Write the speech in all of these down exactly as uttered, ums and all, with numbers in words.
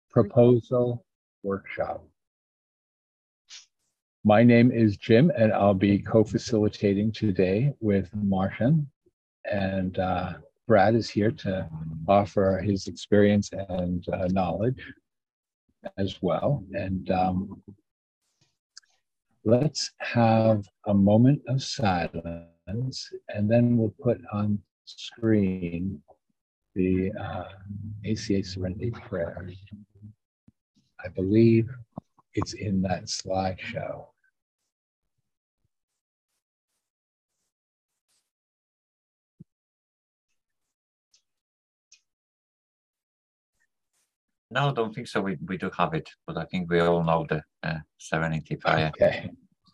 proposal workshop. My name is Jim, and I'll be co-facilitating today with Martian. And uh, Brad is here to offer his experience and uh, knowledge as well. And um, let's have a moment of silence, and then we'll put on screen the uh, A C A Serenity Prayer. I believe it's in that slideshow. No, I don't think so. We, we do have it, but I think we all know the uh, Serenity Prayer. Okay.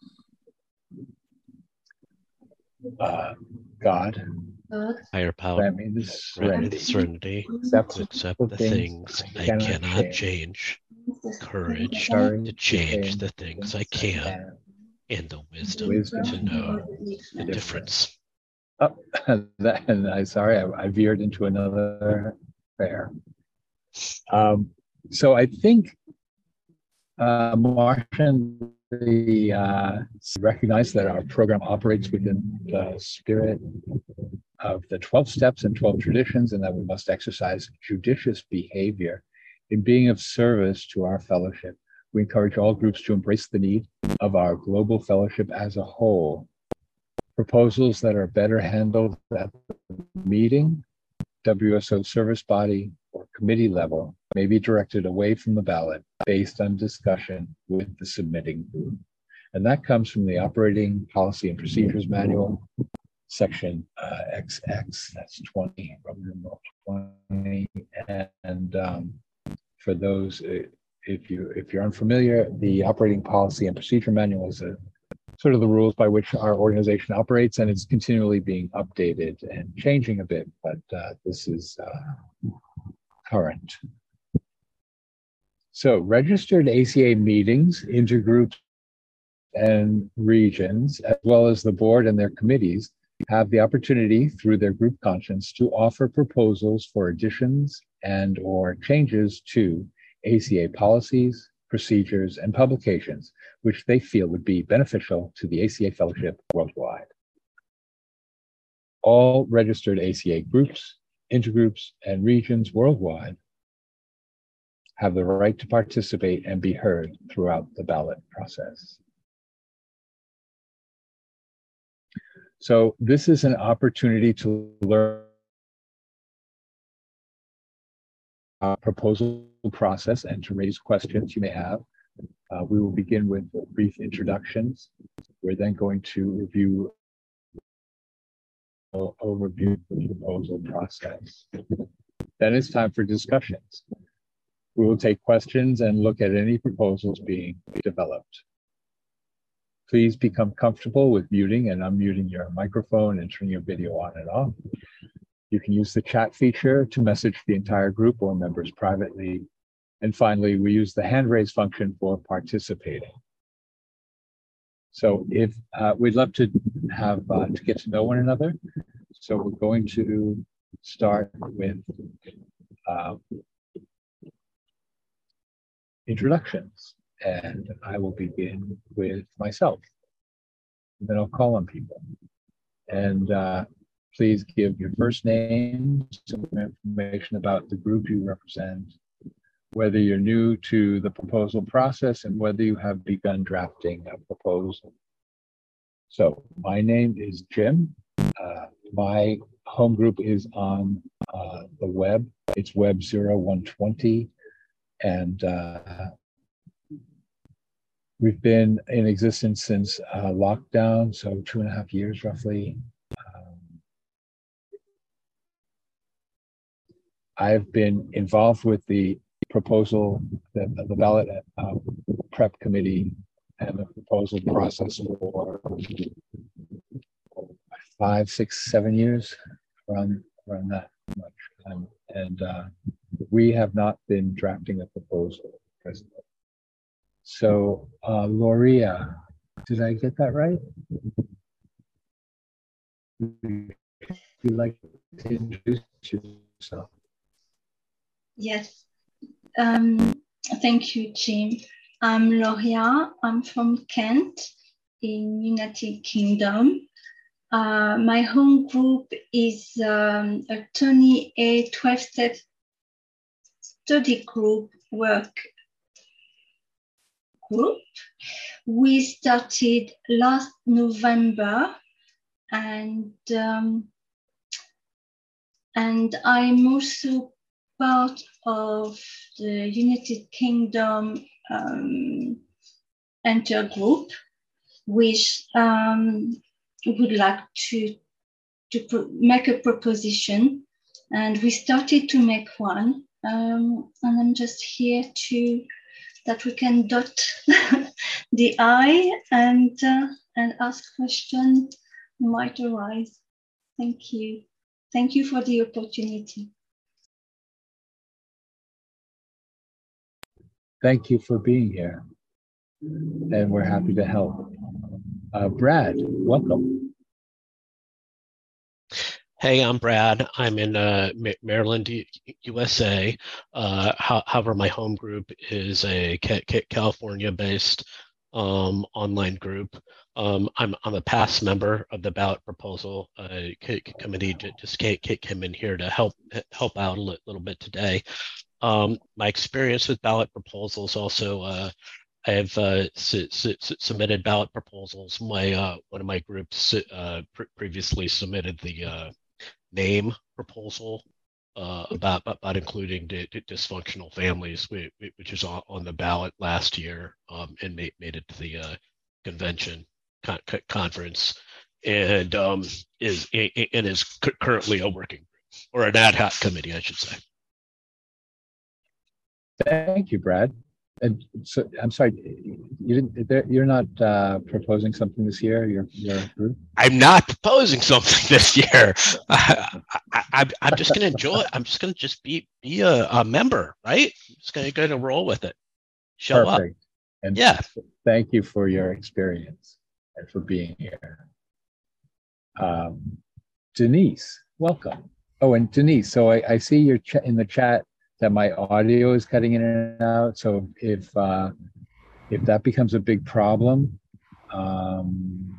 Uh, God, higher power, grant me the serenity, serenity accept to accept the things I cannot, cannot change, courage, courage to change the things I can, and the wisdom, wisdom to know the difference. Oh, that, and I sorry, I, I veered into another prayer. Um, so I think uh, Martian, the uh, recognize that our program operates within the spirit of the twelve steps and twelve traditions, and that we must exercise judicious behavior in being of service to our fellowship. We encourage all groups to embrace the need of our global fellowship as a whole. Proposals that are better handled at the meeting, W S O service body, or committee level may be directed away from the ballot based on discussion with the submitting group. And that comes from the Operating Policy and Procedures Manual, section uh, X X, that's twenty, twenty. And um, for those, if, you, if you're unfamiliar, the Operating Policy and Procedure Manual is a sort of the rules by which our organization operates, and it's continually being updated and changing a bit, but uh, this is uh, current. So registered A C A meetings, intergroups, and regions, as well as the board and their committees, have the opportunity through their group conscience to offer proposals for additions and or changes to A C A policies, procedures, and publications, which they feel would be beneficial to the A C A Fellowship worldwide. All registered A C A groups, intergroups, and regions worldwide have the right to participate and be heard throughout the ballot process. So this is an opportunity to learn a proposal process and to raise questions you may have. Uh, we will begin with brief introductions. We're then going to review an overview of the proposal process. Then it's time for discussions. We will take questions and look at any proposals being developed. Please become comfortable with muting and unmuting your microphone and turning your video on and off. You can use the chat feature to message the entire group or members privately. And finally, we use the hand raise function for participating. So if uh, we'd love to have uh, to get to know one another. So we're going to start with uh, introductions. And I will begin with myself. And then I'll call on people. And uh, please give your first name, some information about the group you represent, whether you're new to the proposal process, and whether you have begun drafting a proposal. So my name is Jim. Uh, my home group is on uh, the web. It's Web zero one twenty. And uh, we've been in existence since uh, lockdown, so two and a half years roughly. Um, I've been involved with the proposal, the, the ballot uh, prep committee and the proposal process for five, six, seven years, around, around that much time. And uh, we have not been drafting a proposal presently. So, uh, Loria, did I get that right? Would you like to introduce yourself? Yes. Um, thank you, Jim. I'm Loria. I'm from Kent in United Kingdom. Uh, my home group is um, a Tony A twelve-step study group work group. We started last November, and um, and I'm also part of the United Kingdom um, intergroup, which um, would like to to pro- make a proposition, and we started to make one. Um, and I'm just here to that we can dot the I and uh, and ask questions might arise. Thank you. Thank you for the opportunity. Thank you for being here, and we're happy to help. Uh, Brad, welcome. Hey, I'm Brad. I'm in uh, Maryland, U S A. Uh, however, my home group is a California-based um, online group. Um, I'm I'm a past member of the ballot proposal uh, committee. Just came in here to help help out a little bit today. Um, my experience with ballot proposals also. Uh, I have uh, su su submitted ballot proposals. My uh, one of my groups uh, pr previously submitted the uh, name proposal uh, about about including dysfunctional families, which is on the ballot last year, um, and made made it to the uh, convention con conference, and um, is and is currently a working group, or an ad hoc committee, I should say. Thank you, Brad. And so, I'm sorry, you didn't. You're not uh, proposing something this year. Your your group. I'm not proposing something this year. I, I, I, I'm just going to enjoy it. I'm just going to just be be a, a member, right? I'm just going to go to roll with it. Show Perfect. up. And yeah. Thank you for your experience and for being here. Um, Denise, welcome. Oh, and Denise, so I, I see your ch in the chat that my audio is cutting in and out. So if uh, if that becomes a big problem, um,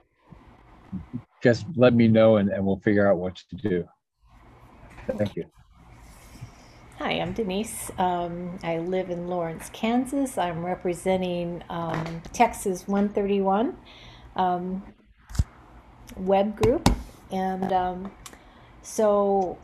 just let me know and, and we'll figure out what to do. Thank you. Hi, I'm Denise. Um, I live in Lawrence, Kansas. I'm representing um, Texas one thirty-one um, web group. And um, so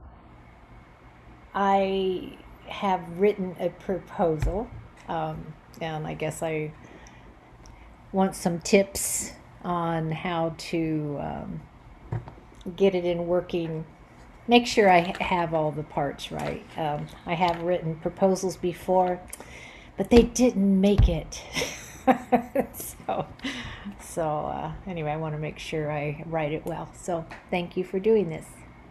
I have written a proposal, um, and I guess I want some tips on how to um, get it in working. Make sure I have all the parts right. Um, I have written proposals before, but they didn't make it. so, so uh, anyway, I want to make sure I write it well. So thank you for doing this.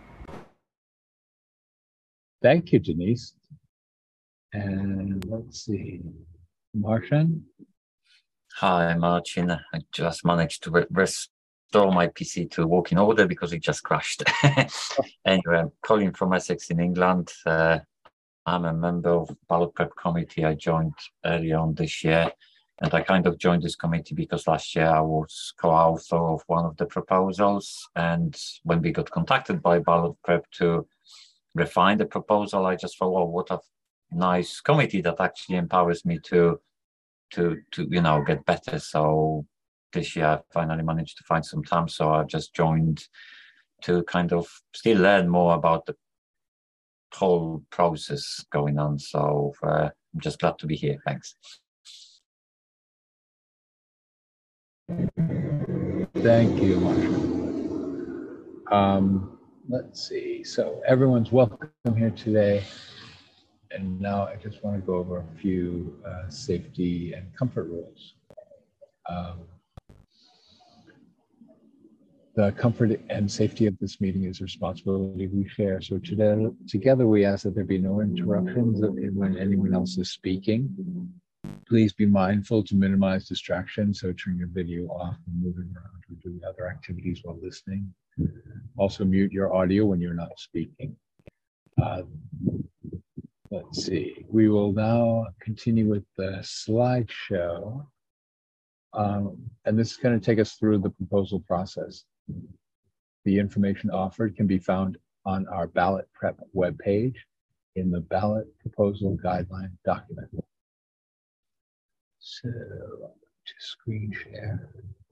Thank you, Denise. And let's see, Martin. Hi, Martin. I just managed to restore my P C to working order because it just crashed. Anyway, I'm calling from Essex in England. Uh, I'm a member of Ballot Prep Committee. I joined earlier on this year, and I kind of joined this committee because last year I was co-author of one of the proposals, and when we got contacted by Ballot Prep to refine the proposal, I just thought, well, what a nice committee that actually empowers me to to to you know get better. So this year I finally managed to find some time, so I just joined to kind of still learn more about the whole process going on. So uh, I'm just glad to be here. Thanks. Thank you, Martin. Um, let's see. So everyone's welcome here today. And now I just want to go over a few uh, safety and comfort rules. Um, the comfort and safety of this meeting is a responsibility we share. So today, together we ask that there be no interruptions when anyone else is speaking. Please be mindful to minimize distractions. So turn your video off when moving around or doing other activities while listening. Also mute your audio when you're not speaking. Uh, let's let's see, we will now continue with the slideshow. Um, and this is going to take us through the proposal process. The information offered can be found on our ballot prep webpage in the ballot proposal guideline document. So, to screen share.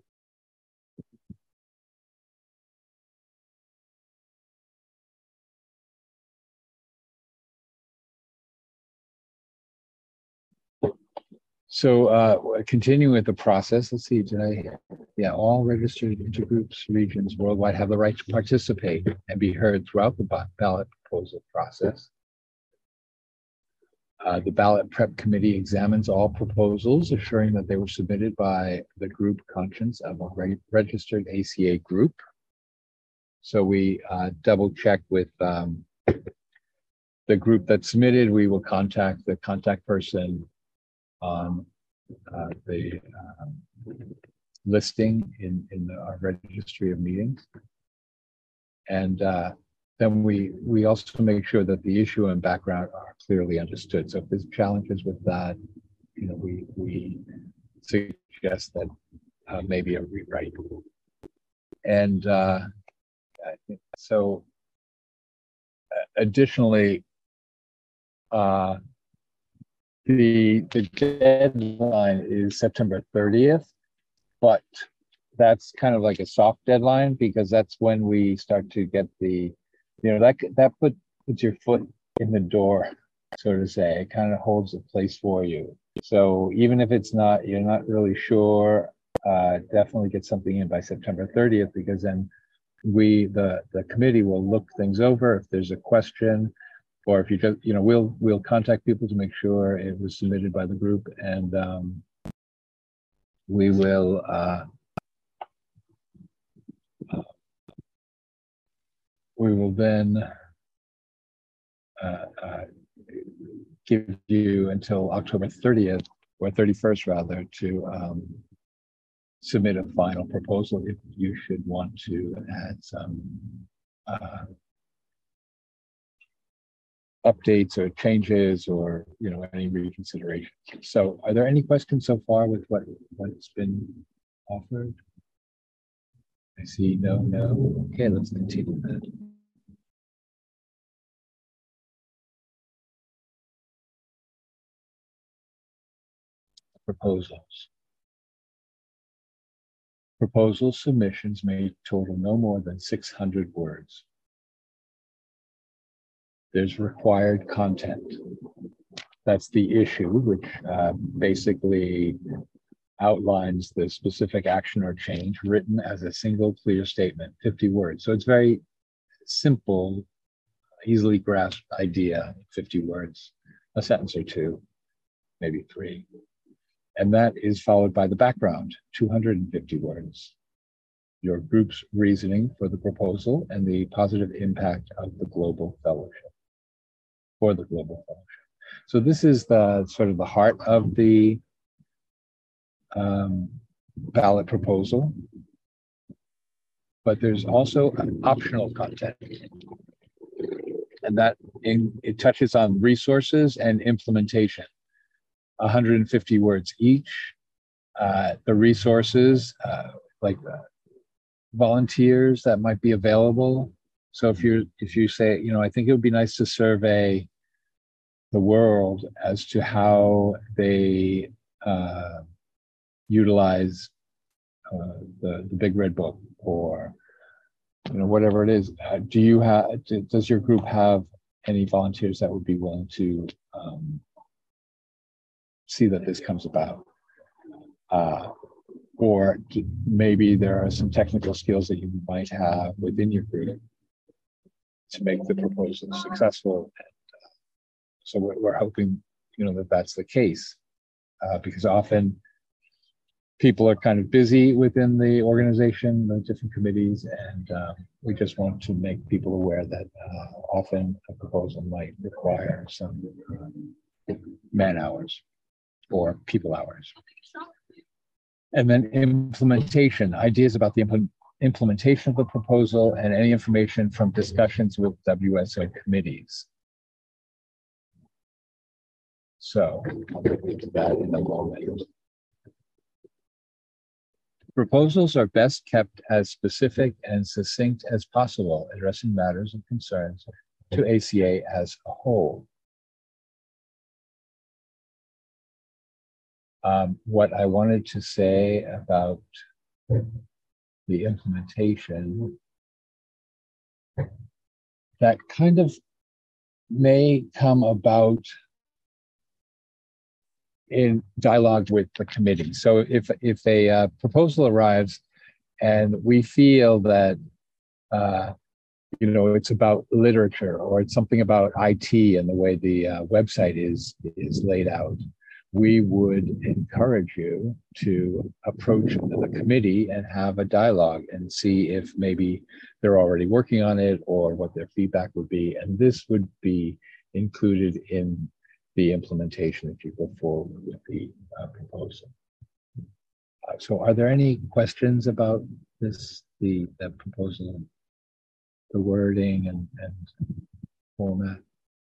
So uh, continuing with the process, let's see, did I, yeah, all registered intergroups regions worldwide have the right to participate and be heard throughout the ballot proposal process. Uh, the ballot prep committee examines all proposals, assuring that they were submitted by the group conscience of a re registered A C A group. So we uh, double check with um, the group that submitted. We will contact the contact person on uh, the um, listing in, in the, our registry of meetings. And uh, then we, we also make sure that the issue and background are clearly understood. So if there's challenges with that, you know, we, we suggest that uh, maybe a rewrite. And uh, I think so additionally, uh, The, the deadline is September thirtieth, but that's kind of like a soft deadline because that's when we start to get the, you know, that that put, puts your foot in the door, so to say. It kind of holds a place for you. So even if it's not, you're not really sure, uh, definitely get something in by September thirtieth, because then we, the, the committee will look things over. If there's a question, or if you just, you know, we'll we'll contact people to make sure it was submitted by the group, and um, we will uh, uh, we will then uh, uh, give you until October thirtieth or thirty-first rather to um, submit a final proposal if you should want to add some uh, updates or changes, or, you know, any reconsideration. So are there any questions so far with what what's been offered? I see no, no. Okay, let's continue then. Proposals. Proposal submissions may total no more than six hundred words. There's required content. That's the issue, which uh, basically outlines the specific action or change written as a single clear statement, fifty words. So it's very simple, easily grasped idea, fifty words, a sentence or two, maybe three. And that is followed by the background, two hundred fifty words. Your group's reasoning for the proposal and the positive impact of the Global Fellowship. For the Global Fellowship. So this is the sort of the heart of the um, ballot proposal, but there's also an optional content, and that in, it touches on resources and implementation, one hundred fifty words each. Uh, the resources, uh, like uh, volunteers that might be available. So if you if you say, you know, I think it would be nice to survey the world as to how they uh, utilize uh, the the Big Red Book, or, you know, whatever it is. Uh, do you have? Does your group have any volunteers that would be willing to um, see that this comes about? Uh, or maybe there are some technical skills that you might have within your group to make the proposal successful. And, uh, so we're, we're hoping, you know, that that's the case, uh, because often people are kind of busy within the organization, the different committees, and um, we just want to make people aware that uh, often a proposal might require some uh, man hours or people hours. And then implementation, ideas about the implement implementation of the proposal, and any information from discussions with W S O committees. So I'll get into that in a moment. Proposals are best kept as specific and succinct as possible, addressing matters and concerns to A C A as a whole. Um, what I wanted to say about the implementation, that kind of may come about in dialogue with the committee. So if if a uh, proposal arrives and we feel that uh, you know it's about literature or it's something about I T and the way the uh, website is is laid out, we would encourage you to approach the committee and have a dialogue and see if maybe they're already working on it or what their feedback would be. And this would be included in the implementation if you go forward with the uh, proposal. Uh, so are there any questions about this, the, the proposal, the wording and, and format?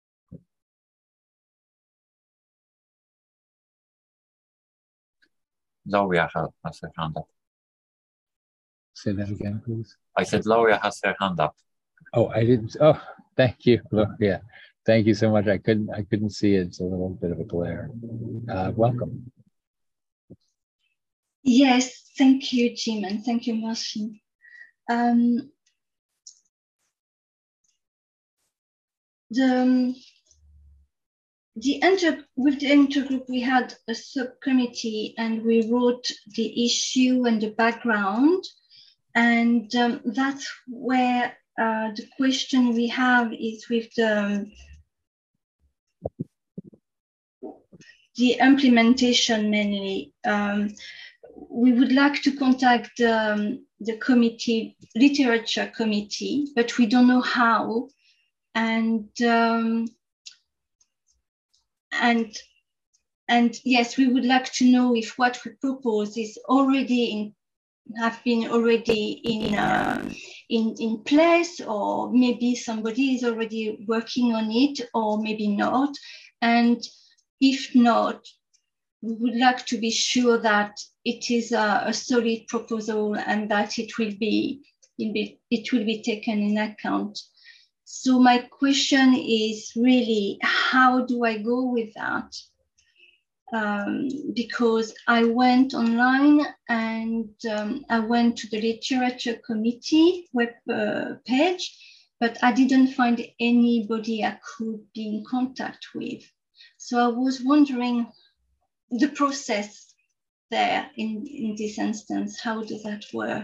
Lauria has her hand up. Say that again, please. I said Lauria has her hand up. Oh, I didn't. Oh, thank you, Lauria. Thank you so much. I couldn't. I couldn't see it. It's a little bit of a glare. Uh, welcome. Yes, thank you, Jim, and thank you, Marcin. Um, the the inter with the intergroup, we had a subcommittee, and we wrote the issue and the background, and um, that's where uh, the question we have is with the the implementation mainly. Um, we would like to contact um, the committee, literature committee, but we don't know how. And um, and and yes, we would like to know if what we propose is already in, have been already in uh, in in place, or maybe somebody is already working on it, or maybe not. And if not, we would like to be sure that it is a, a solid proposal and that it will be, it will be taken in account. So my question is really, how do I go with that? Um, because I went online and um, I went to the literature committee web uh, page, but I didn't find anybody I could be in contact with. So I was wondering the process there in, in this instance, how does that work?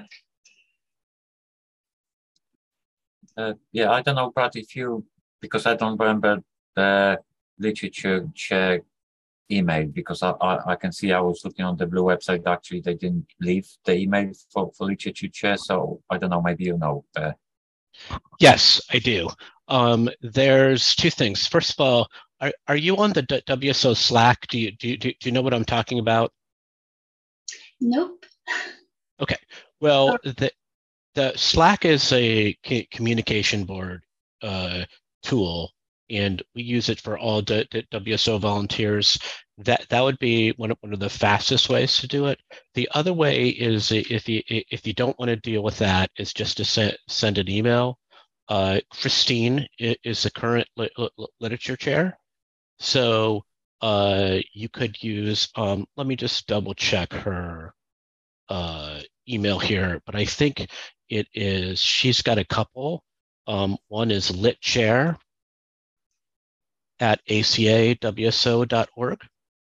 Uh, yeah, I don't know, Brad, if you, because I don't remember the literature chair email, because I, I, I can see I was looking on the Blue website, actually they didn't leave the email for, for literature chair, so I don't know, maybe you know. Uh... Yes, I do. Um, there's two things. First of all, are, are you on the W S O Slack? Do you, do you, do you know what I'm talking about? Nope. Okay, well, the, the Slack is a communication board uh, tool, and we use it for all the W S O volunteers. That that would be one of, one of the fastest ways to do it. The other way is if you if you don't want to deal with that, is just to send send an email. Uh, Christine is the current li literature chair, so uh, you could use. Um, let me just double check her uh, email here, but I think it is. She's got a couple. Um, one is litchair at A C A W S O dot org.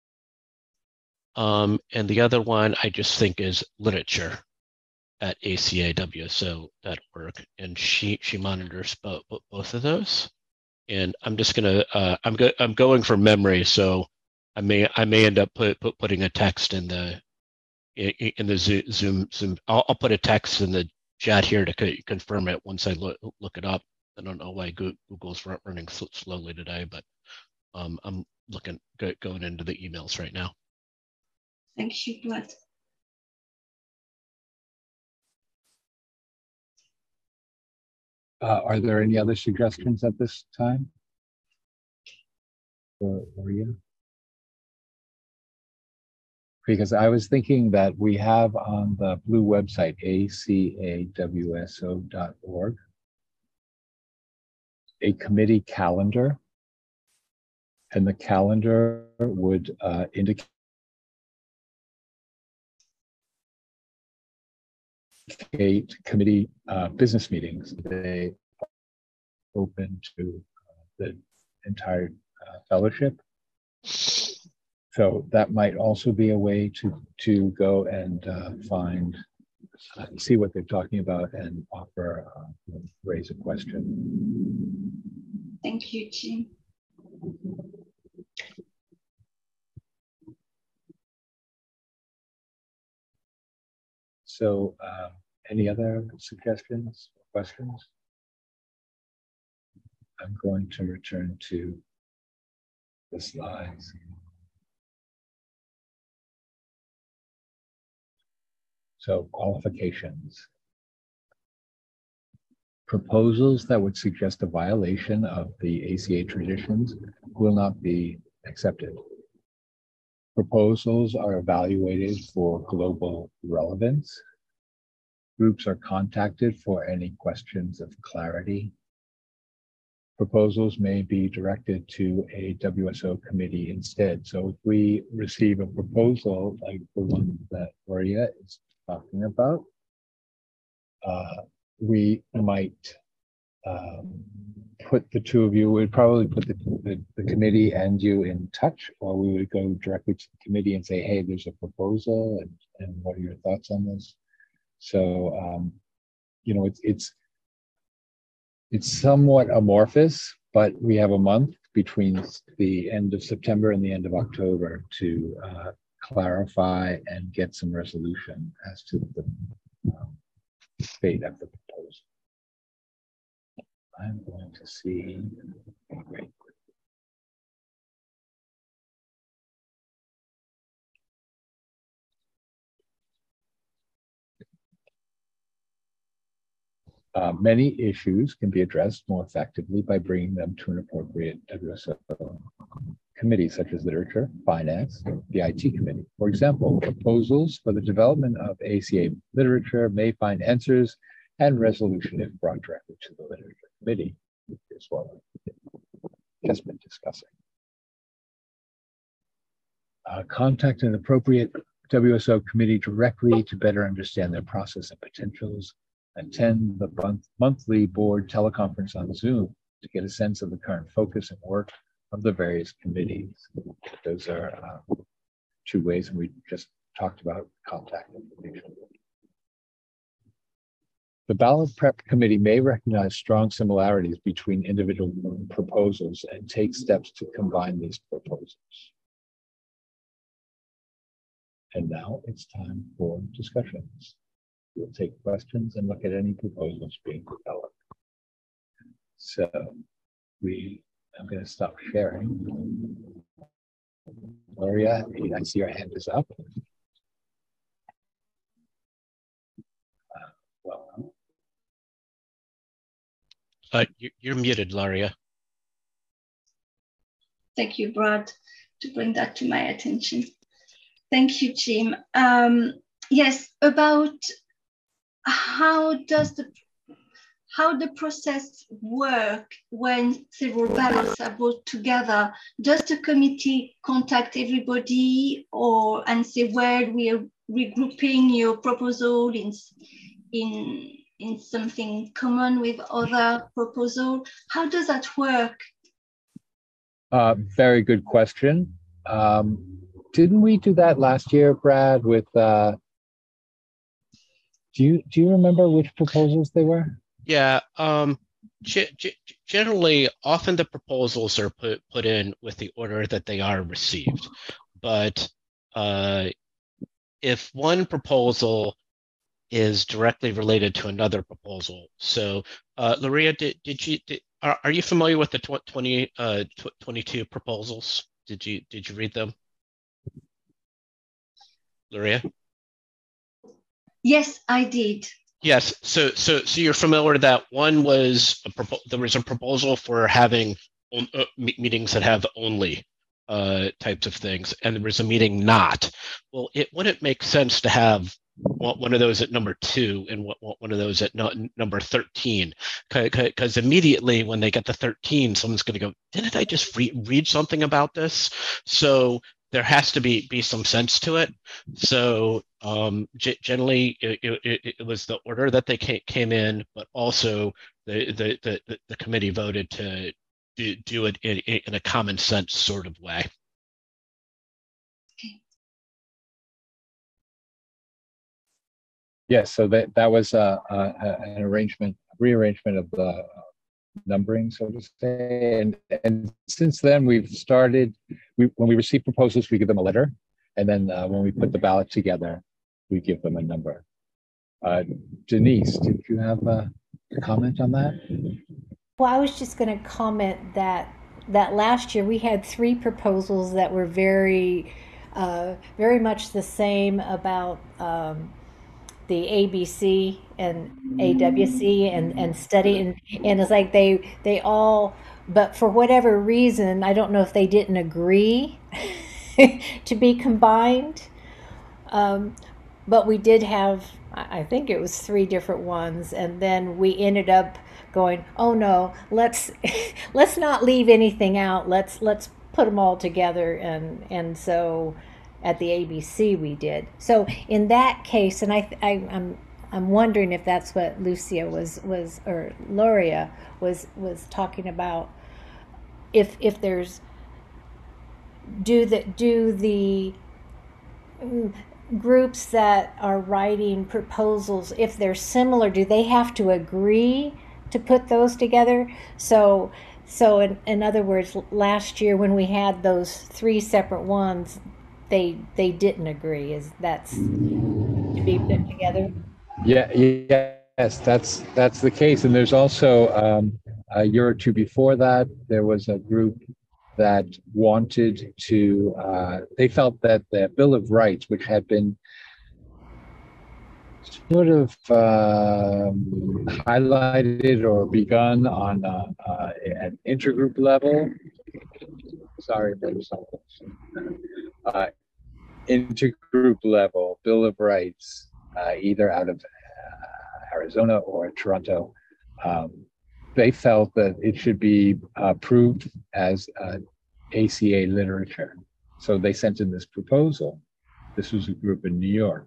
Um, and the other one I just think is literature at A C A W S O dot org. And she she monitors both both of those. And I'm just gonna uh, I'm go I'm going from memory, so I may I may end up put, put putting a text in the in, in the Zoom Zoom. I'll, I'll put a text in the chat here to co confirm it once I look look it up. I don't know why Google's running slowly today, but um, I'm looking go, going into the emails right now. Thank you, Brad. Uh, are there any other suggestions at this time? Or, or you? because I was thinking that we have on the Blue website, A C A W S O dot org, a committee calendar, and the calendar would uh, indicate committee uh, business meetings. They open to uh, the entire uh, fellowship. So that might also be a way to to go and uh, find, uh, see what they're talking about and offer, uh, raise a question. Thank you, Jim. So uh, any other suggestions, questions? I'm going to return to the slides. So qualifications. Proposals that would suggest a violation of the A C A traditions will not be accepted. Proposals are evaluated for global relevance. Groups are contacted for any questions of clarity. Proposals may be directed to a W S O committee instead. So if we receive a proposal like the one that Maria is talking about, uh, we might um, put the two of you, we'd probably put the, the, the committee and you in touch, or we would go directly to the committee and say, hey, there's a proposal, and, and what are your thoughts on this? So, um, you know, it's, it's, it's somewhat amorphous, but we have a month between the end of September and the end of October to uh, clarify and get some resolution as to the um, fate of the proposal. I'm going to see. Okay, great. Uh, many issues can be addressed more effectively by bringing them to an appropriate W S O committee, such as literature, finance, the I T committee. For example, proposals for the development of A C A literature may find answers and resolution if brought directly to the literature committee, which is what we've just been discussing. Uh, contact an appropriate W S O committee directly to better understand their process and potentials. Attend the month, monthly board teleconference on Zoom to get a sense of the current focus and work of the various committees. Those are uh, two ways, and we just talked about contact information. The ballot prep committee may recognize strong similarities between individual proposals and take steps to combine these proposals. And now it's time for discussions. We'll take questions and look at any proposals being developed. So we, I'm going to stop sharing. Gloria, I see your hand is up. Uh, welcome. Uh, you, you're muted, Laria. Thank you, Brad, to bring that to my attention. Thank you, Jim. Um, yes, about how does the how the process work when several ballots are brought together? Does the committee contact everybody, or and say, where we are regrouping your proposal in in in something common with other proposal? How does that work? Uh, very good question. Um, didn't we do that last year, Brad? With uh, do you do you remember which proposals they were? Yeah. Um, g- g- generally, often the proposals are put put in with the order that they are received, but uh, if one proposal is directly related to another proposal, so uh, Luria, did did you did, are are you familiar with the tw- twenty uh tw- twenty-two proposals? Did you did you read them, Luria? Yes, I did. Yes, so so so you're familiar that one was a propo- there was a proposal for having on, uh, meetings that have only uh, types of things, and there was a meeting not. Well, it wouldn't make sense to have one of those at number two and one of those at no, number thirteen, because immediately when they get to thirteen, someone's going to go, didn't I just re read something about this? So there has to be be some sense to it. So um, generally, it, it, it was the order that they came in, but also the the the, the committee voted to do, do it in, in a common sense sort of way. Yes, so that that was uh, uh, an arrangement, rearrangement of the numbering, so to say. And and since then, we've started. We when we receive proposals, we give them a letter, and then uh, when we put the ballot together, we give them a number. Uh, Denise, did you have a comment on that? Well, I was just going to comment that that last year we had three proposals that were very, uh, very much the same about. Um, the A B C and A W C and, and study and, and it's like they they all, but for whatever reason, I don't know if they didn't agree to be combined, um, but we did have, I think it was three different ones, and then we ended up going, oh no, let's let's not leave anything out, let's let's put them all together, and and so at the A B C we did. So in that case, and I, I I'm I'm wondering if that's what Lucia was was or Loria was was talking about. If if there's do the do the groups that are writing proposals, if they're similar, do they have to agree to put those together? So so in, in other words, last year when we had those three separate ones, they they didn't agree. Is that's to be put together? Yeah, yes, that's that's the case. And there's also um, a year or two before that, there was a group that wanted to. Uh, they felt that the Bill of Rights, which had been sort of um, highlighted or begun on uh, uh, an intergroup level. Sorry, there's something. Uh, intergroup level Bill of Rights, uh, either out of uh, Arizona or Toronto, um, they felt that it should be approved as uh, A C A literature. So they sent in this proposal. This was a group in New York.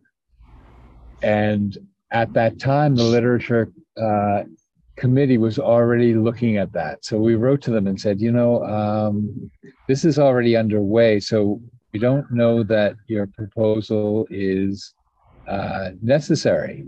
And at that time, the literature uh, committee was already looking at that. So we wrote to them and said, you know, um, this is already underway. So we don't know that your proposal is uh, necessary.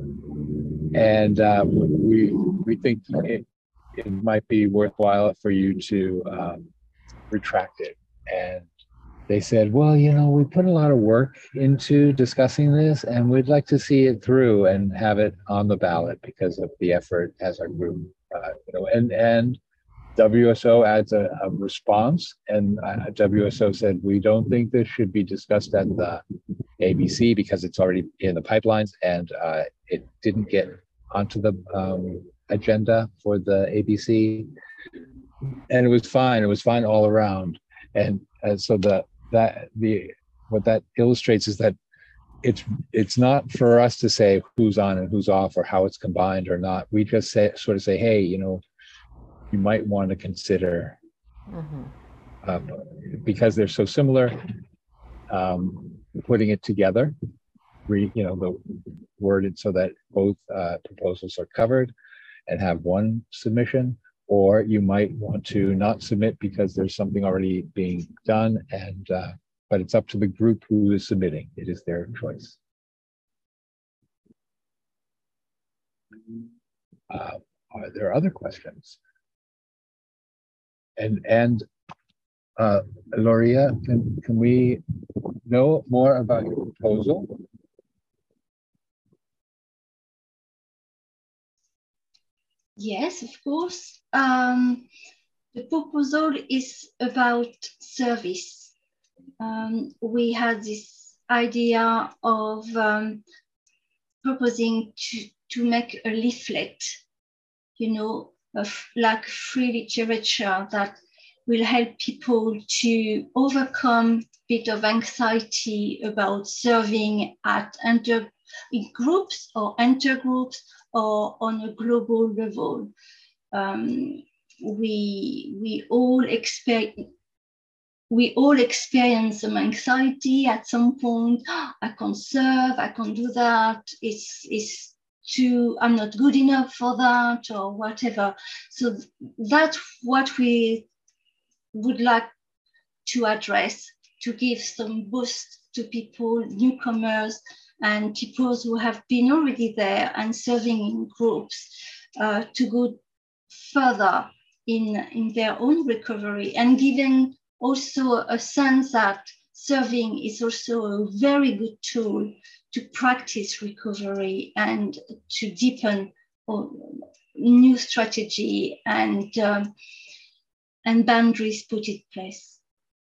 And uh, we, we think it, it might be worthwhile for you to um, retract it. And they said, well, you know, we put a lot of work into discussing this and we'd like to see it through and have it on the ballot because of the effort as our group, uh, you know, and, and W S O adds a, a response, and uh, W S O said, we don't think this should be discussed at the A B C because it's already in the pipelines, and uh, it didn't get onto the um, agenda for the A B C. And it was fine. It was fine all around. And, and so the that the what that illustrates is that it's it's not for us to say who's on and who's off or how it's combined or not. We just say sort of say, hey, you know, you might want to consider mm-hmm. uh, because they're so similar, um, putting it together, re, you know, the worded so that both uh, proposals are covered and have one submission, or you might want to not submit because there's something already being done, and uh, but it's up to the group who is submitting. It is their choice. Uh, are there other questions? And and uh, Loria, can can we know more about your proposal? Yes, of course. Um, the proposal is about service. Um, we had this idea of um, proposing to, to make a leaflet, you know, of like free literature that will help people to overcome a bit of anxiety about serving at inter in groups or intergroups or on a global level. Um, we we all expect we all experience some anxiety at some point. Oh, I can't serve, I can't do that. It's it's too, I'm not good enough for that, or whatever. So that's what we would like to address, to give some boost to people, newcomers, and people who have been already there and serving in groups, uh, to go further in, in their own recovery, and giving also a sense that serving is also a very good tool to practice recovery and to deepen new strategy and, um, and boundaries put in place.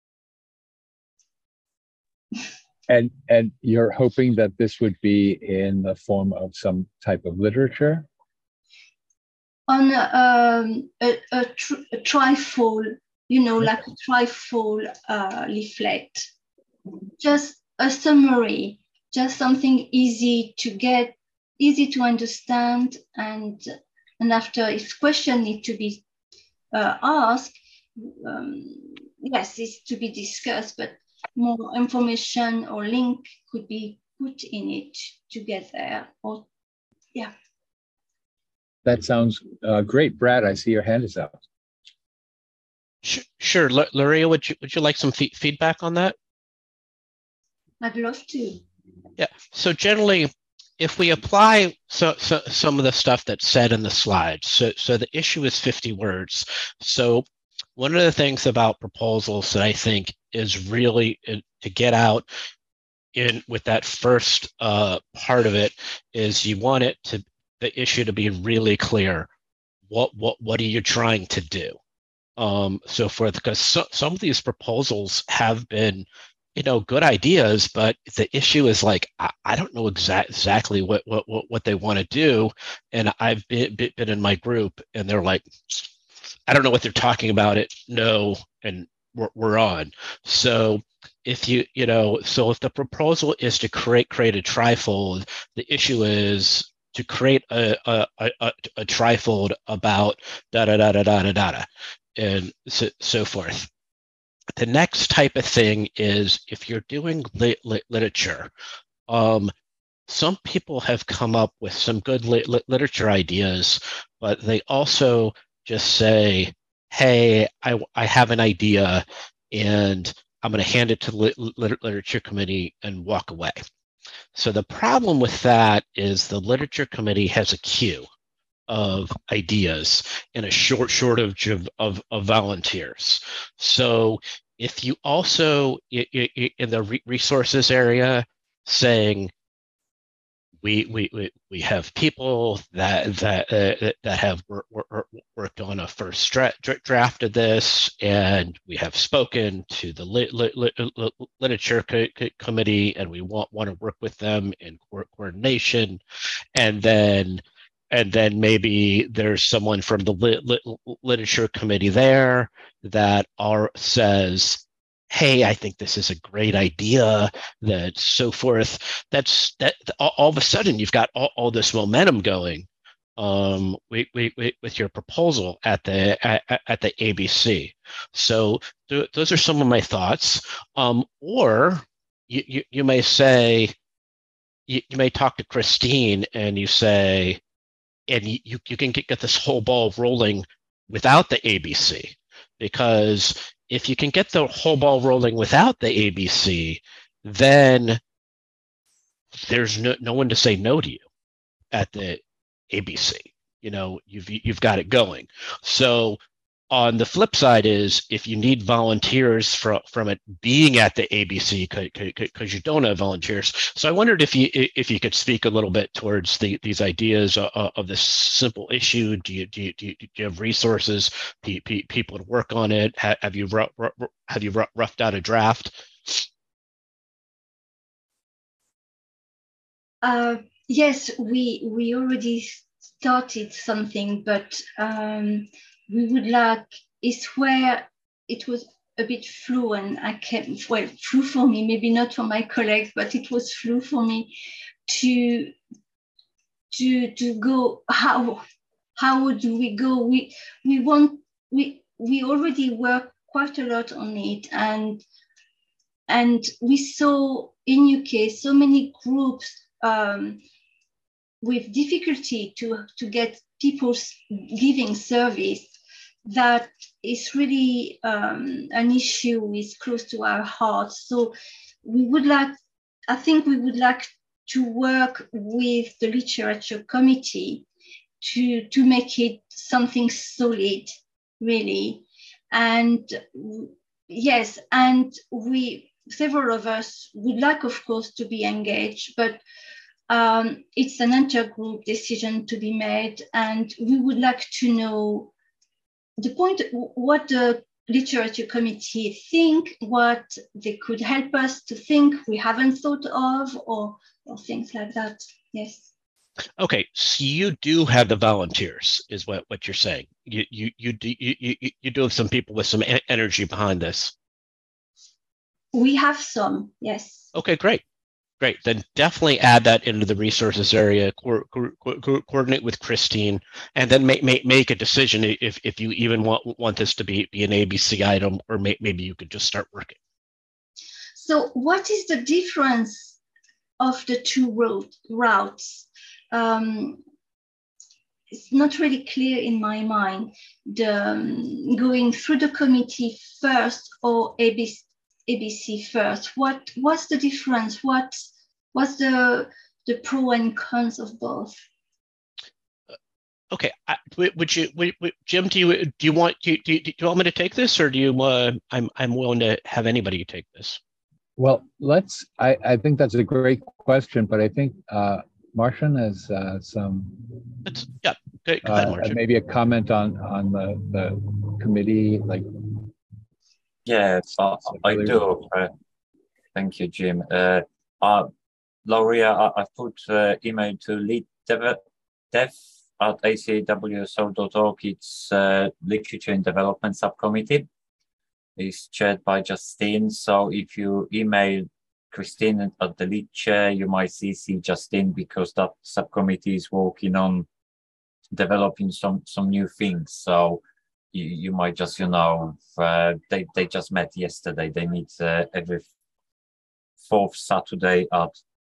And, and you're hoping that this would be in the form of some type of literature? On um, a, a, tr- a trifold, you know, like a trifold uh, leaflet, just a summary, just something easy to get, easy to understand, and and after if question need to be uh, asked, um, yes, it's to be discussed, but more information or link could be put in it to get there. Or yeah. That sounds uh, great, Brad. I see your hand is up. Sure, L- Lorea, would you would you like some f- feedback on that? I'd love to. Yeah. So generally, if we apply so, so some of the stuff that's said in the slides, so so the issue is fifty words. So one of the things about proposals that I think is really uh, to get out in with that first uh, part of it is you want it to the issue to be really clear. What what what are you trying to do? Um, so forth, because so, some of these proposals have been, you know, good ideas, but the issue is like I, I don't know exact, exactly what what what they want to do, and I've been been in my group, and they're like, I don't know what they're talking about. It no, and we're, we're on. So if you you know, so if the proposal is to create create a trifold, the issue is to create a a, a, a, a trifold about da da da da da da da, and so, so forth. The next type of thing is if you're doing lit, lit, literature, um, some people have come up with some good lit, lit, literature ideas, but they also just say, hey, I, I have an idea and I'm going to hand it to the lit, lit, literature committee and walk away. So the problem with that is the literature committee has a queue of ideas and a short shortage of, of, of volunteers. So if you also, in the resources area, saying, we we we, we have people that that uh, that have wor- wor- worked on a first dra- draft of this, and we have spoken to the lit- lit- lit- literature co- co- committee, and we want want to work with them in co- coordination, and then and then maybe there's someone from the lit- lit- literature committee there that are says, hey, I think this is a great idea, that so forth. That's that all, all of a sudden you've got all, all this momentum going um, we, we, we, with your proposal at the at, at the A B C. So th- those are some of my thoughts. Um, or you, you, you may say, you, you may talk to Christine and you say, and you, you can get, get this whole ball rolling without the A B C, because if you can get the whole ball rolling without the A B C, then there's no, no one to say no to you at the A B C. You know, you've you've got it going. So on the flip side is if you need volunteers from from it being at the A B C because you don't have volunteers. So I wondered if you if you could speak a little bit towards the, these ideas of, of this simple issue. Do you do you, do you, do you have resources, people to work on it? Have you have you roughed out a draft? Uh, yes, we we already started something, but um, we would like is where it was a bit fluent. I kept, well, flu for me, maybe not for my colleagues, but it was flu for me to, to, to go, how, how do we go? We, we want, we, we already work quite a lot on it. And, and we saw in U K so many groups um, with difficulty to, to get people giving service, that is really um, an issue is close to our hearts. So we would like, I think we would like to work with the literature committee to, to make it something solid, really. And yes, and we, several of us would like, of course, to be engaged, but um, it's an intergroup decision to be made. And we would like to know the point, what the literature committee think, what they could help us to think we haven't thought of, or, or things like that. Yes. Okay, so you do have the volunteers, is what, what you're saying. You you you do you, you you do have some people with some e- energy behind this. We have some, yes. Okay, great. Great. Then definitely add that into the resources area, co- co- co- coordinate with Christine, and then make make, make a decision if, if you even want, want this to be, be an A B C item, or may, maybe you could just start working. So what is the difference of the two road, routes? Um, it's not really clear in my mind, the um, going through the committee first or A B C, A B C first. What what's the difference? What what's the the pro and cons of both? Okay, I, would you, would, would, Jim? Do you do you want do you, do you want me to take this, or do you? Uh, I'm I'm willing to have anybody take this. Well, let's. I I think that's a great question, but I think uh, Martian has uh, some. It's, yeah, go, go ahead, uh, maybe a comment on on the the committee, like. Yeah, uh, I do. Uh, thank you, Jim. Uh, uh, Lauria, I, I put uh, email to lead dev, dev at A C A W S O dot org. It's uh, Literature and Development Subcommittee. It's chaired by Justine. So if you email Christine at the lead chair, you might C C Justine, because that subcommittee is working on developing some some new things. So you, you might just, you know, uh, they, they just met yesterday. They meet uh, every fourth Saturday at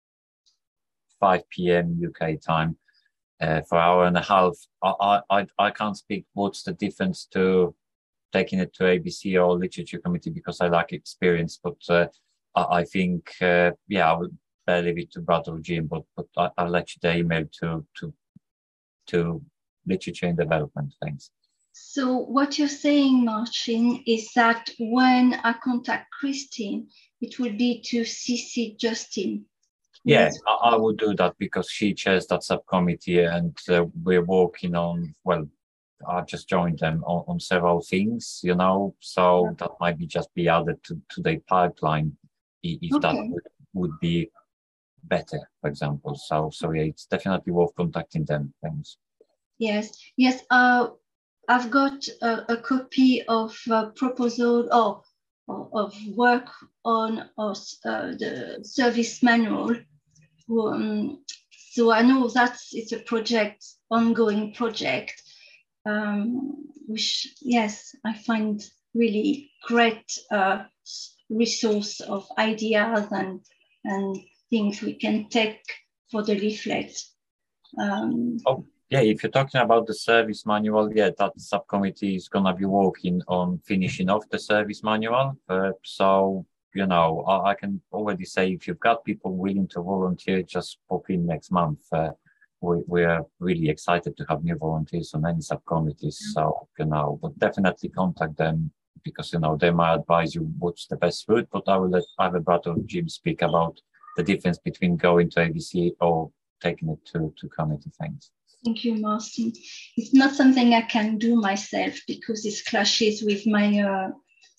five p m U K time uh, for an hour and a half. I, I, I can't speak what's the difference to taking it to A B C or literature committee, because I lack experience, but uh, I, I think, uh, yeah, I would leave it to Brother Jim, but, but I, I'll let you the email to, to, to literature and development. Thanks. So what you're saying, Martin, is that when I contact Christine, it would be to C C Justine. Yeah, yes. I, I would do that, because she chairs that subcommittee, and uh, we're working on, well, I just joined them on, on several things, you know, so that might be just be added to, to the pipeline if okay. that would, would be better, for example. So, so yeah, it's definitely worth contacting them. Thanks. Yes, yes. Uh, I've got a, a copy of a proposal or, or of work on uh, the service manual. Um, so I know that it's a project, ongoing project, um, which, yes, I find really great uh, resource of ideas and, and things we can take for the leaflet. Um, oh. Yeah, if you're talking about the service manual, yeah, that subcommittee is going to be working on finishing off the service manual. Uh, so, you know, I, I can already say, if you've got people willing to volunteer, just pop in next month. Uh, we, we are really excited to have new volunteers on any subcommittees. Mm-hmm. So, you know, but definitely contact them, because, you know, they might advise you what's the best route. But I will let either Brother Jim speak about the difference between going to A B C or taking it to, to committee. Thanks. Thank you, Martin. It's not something I can do myself, because it clashes with my uh,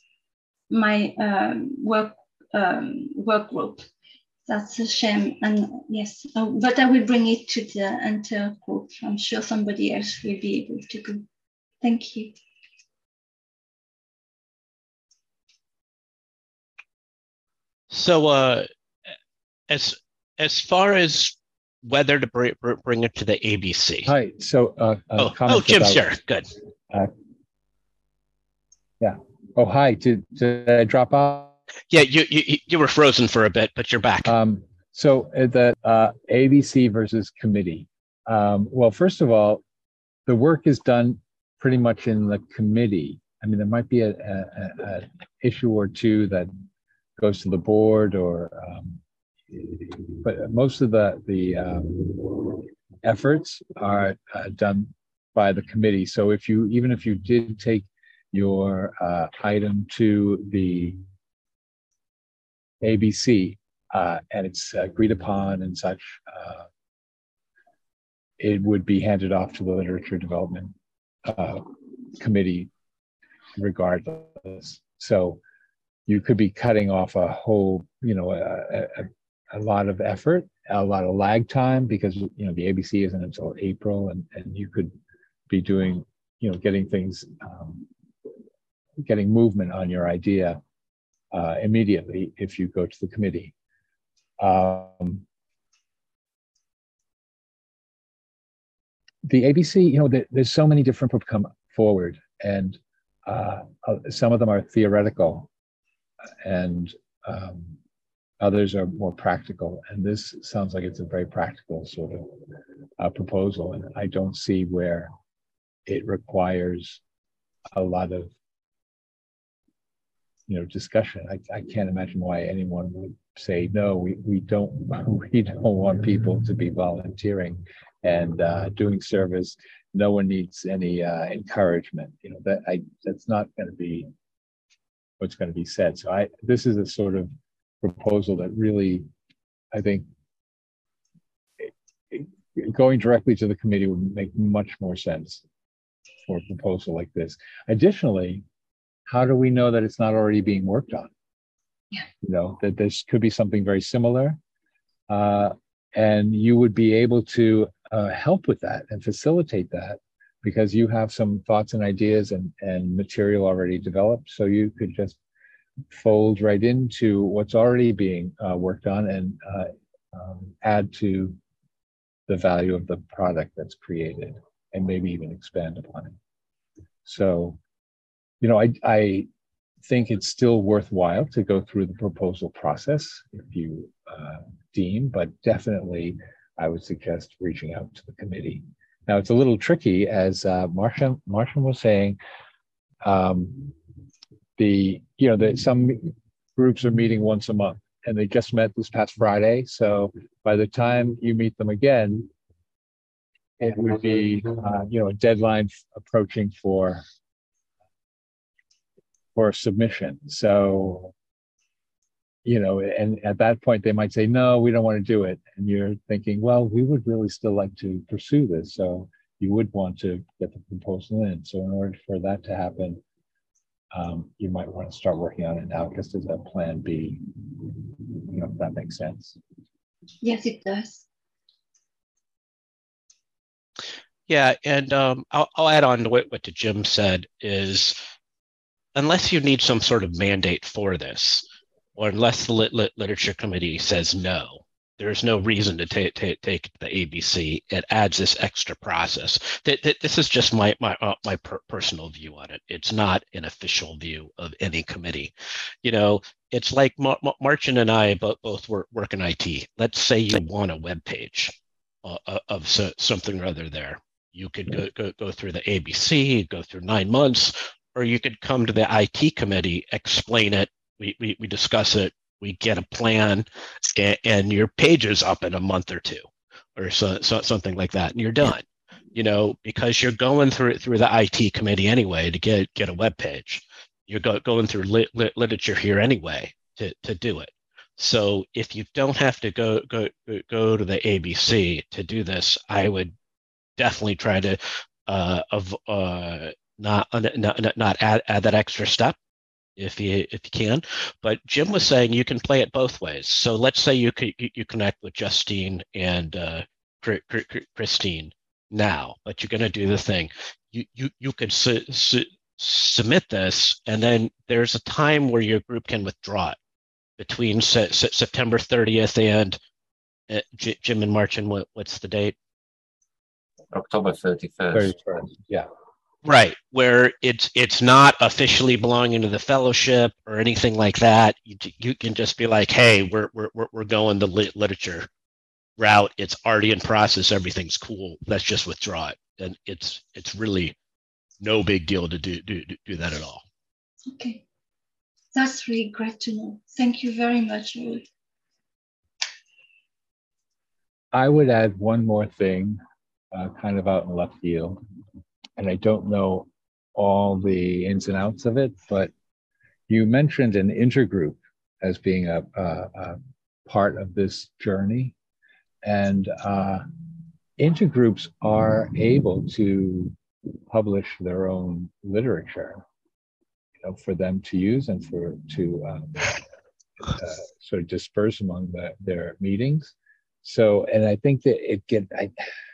my um, work um, work group. That's a shame. And yes, uh, but I will bring it to the entire group. I'm sure somebody else will be able to go. Thank you. So, uh, as as far as whether to bring, bring it to the A B C. Hi. So, uh, oh, oh, Jim's about, here. Good. Uh, yeah. Oh, hi. Did, did I drop off? Yeah, you, you you were frozen for a bit, but you're back. Um, so the uh, A B C versus committee. Um, well, first of all, the work is done pretty much in the committee. I mean, there might be a, a, a issue or two that goes to the board, or um, but most of the the um, efforts are uh, done by the committee. So if you even if you did take your uh, item to the A B C uh, and it's agreed upon and such, uh, it would be handed off to the literature development uh, committee regardless. So you could be cutting off a whole, you know, a, a, a lot of effort, a lot of lag time, because, you know, the A B C isn't until April, and, and you could be doing, you know, getting things, um, getting movement on your idea uh, immediately if you go to the committee. Um, the A B C, you know, there, there's so many different people come forward, and uh, some of them are theoretical, and um, others are more practical. And this sounds like it's a very practical sort of uh, proposal, and I don't see where it requires a lot of, you know, discussion. I, I can't imagine why anyone would say no. We we don't we don't want people to be volunteering and uh, doing service. No one needs any uh, encouragement. You know, that I that's not going to be what's going to be said. So I this is a sort of proposal that really, I think, it, it, going directly to the committee would make much more sense for a proposal like this. Additionally, how do we know that it's not already being worked on? Yeah. You know, that this could be something very similar, uh, and you would be able to uh, help with that and facilitate that, because you have some thoughts and ideas and, and material already developed. So you could just fold right into what's already being uh, worked on and uh, um, add to the value of the product that's created, and maybe even expand upon it. So, you know, I, I think it's still worthwhile to go through the proposal process if you uh, deem, but definitely I would suggest reaching out to the committee. Now, it's a little tricky, as uh, Martian, Martian was saying, um, the, you know, that some groups are meeting once a month, and they just met this past Friday. So by the time you meet them again, it would be, uh, you know, a deadline approaching for for submission. So, you know, and at that point they might say, no, we don't want to do it. And you're thinking, well, we would really still like to pursue this. So you would want to get the proposal in. So in order for that to happen, um, you might want to start working on it now, just as a plan B, you know, if that makes sense. Yes, it does. Yeah, and um, I'll, I'll add on to what, what Jim said is, unless you need some sort of mandate for this, or unless the lit, lit literature committee says no, there's no reason to take take take the A B C. It adds this extra process. That, that this is just my my uh, my per personal view on it. It's not an official view of any committee. You know, it's like Mar Martin and I both both work work in I T. Let's say you want a web page uh, of so, something or other there. You could go, go go through the A B C, go through nine months. Or you could come to the I T committee, explain it, we, we, we discuss it, we get a plan, and, and your page is up in a month or two, or so, so, something like that, and you're done. You know, because you're going through through the I T committee anyway to get get a web page. You're go, going through lit, lit, literature here anyway to, to do it. So if you don't have to go go go to the A B C to do this, I would definitely try to uh, of uh, Not, not not add add that extra step if you if you can. But Jim was saying you can play it both ways. So let's say you could you connect with Justine and uh, Christine now, but you're going to do the thing. You you you could su su submit this, and then there's a time where your group can withdraw it. between se se September thirtieth and uh, Jim and Martin, what, what's the date? October thirty-first. thirty-first, yeah. Right, where it's it's not officially belonging to the fellowship or anything like that. You you can just be like, hey, we're we're we're going the lit literature route. It's already in process. Everything's cool. Let's just withdraw it, and it's it's really no big deal to do do do that at all. Okay, that's really great to know. Thank you very much, Ruth. I would add one more thing, uh, kind of out in left field, and I don't know all the ins and outs of it, but you mentioned an intergroup as being a, a, a part of this journey, and uh, intergroups are able to publish their own literature, you know, for them to use and for to um, uh, sort of disperse among the, their meetings. So, and I think that it get, I,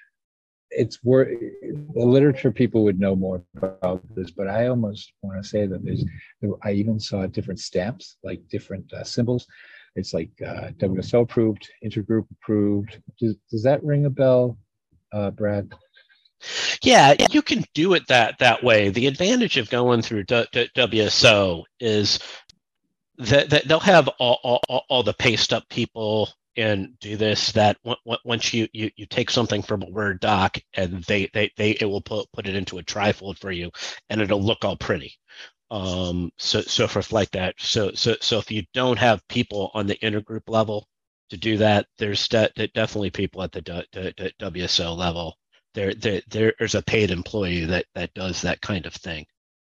it's worth, the literature people would know more about this, but I almost want to say that there's, I even saw different stamps, like different uh, symbols. It's like uh, W S O approved, intergroup approved. Does, does that ring a bell, uh, Brad? Yeah, you can do it that that way. The advantage of going through W S O is that, that they'll have all, all, all the paste up people and do this, that once you, you you take something from a Word doc and they they, they it will put put it into a trifold for you, and it'll look all pretty. Um, so so for like that. So so so if you don't have people on the intergroup level to do that, there's de definitely people at the W S O level. There, there there's a paid employee that that does that kind of thing.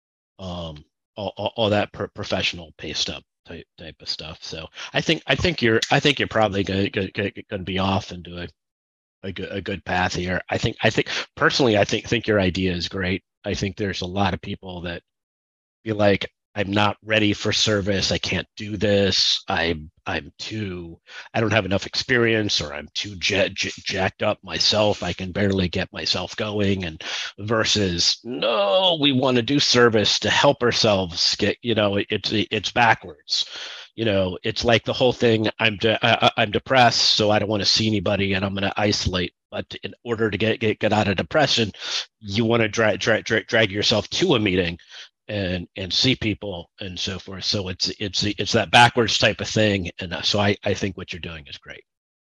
Um, all, all, all that pro professional paste up type type of stuff. So I think I think you're I think you're probably going to be off into a a good a good path here. I think I think personally I think think your idea is great. I think there's a lot of people that feel like, I'm not ready for service. I can't do this. I'm I'm too. I don't have enough experience, or I'm too j j jacked up myself. I can barely get myself going. And versus, no, we want to do service to help ourselves get. You know, it, it's it's backwards. You know, it's like the whole thing. I'm de I, I'm depressed, so I don't want to see anybody, and I'm going to isolate. But in order to get get get out of depression, you want to drag drag drag drag yourself to a meeting and and see people and so forth. So it's it's it's that backwards type of thing, and so I I think what you're doing is great.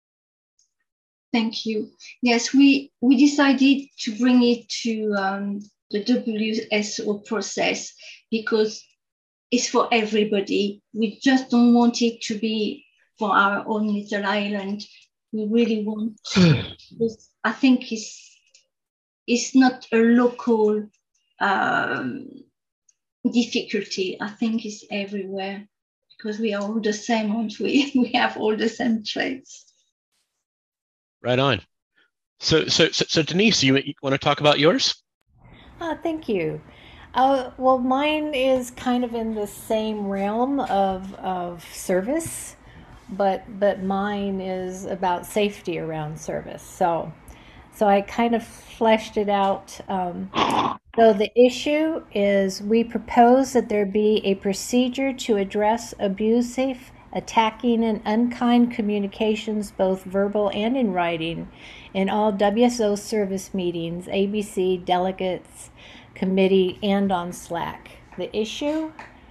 Thank you. Yes, we we decided to bring it to um, the W S O process because it's for everybody. We just don't want it to be for our own little island. We really want to. I think it's it's not a local um, difficulty. I think it's everywhere because we are all the same, aren't we? We have all the same traits. Right on. So, so, so, so Denise, you, you want to talk about yours? Uh, thank you. Uh, well, mine is kind of in the same realm of of service, but but mine is about safety around service. So, so I kind of fleshed it out. Um, So the issue is we propose that there be a procedure to address abusive, attacking, and unkind communications, both verbal and in writing, in all W S O service meetings, A B C, delegates, committee, and on Slack. The issue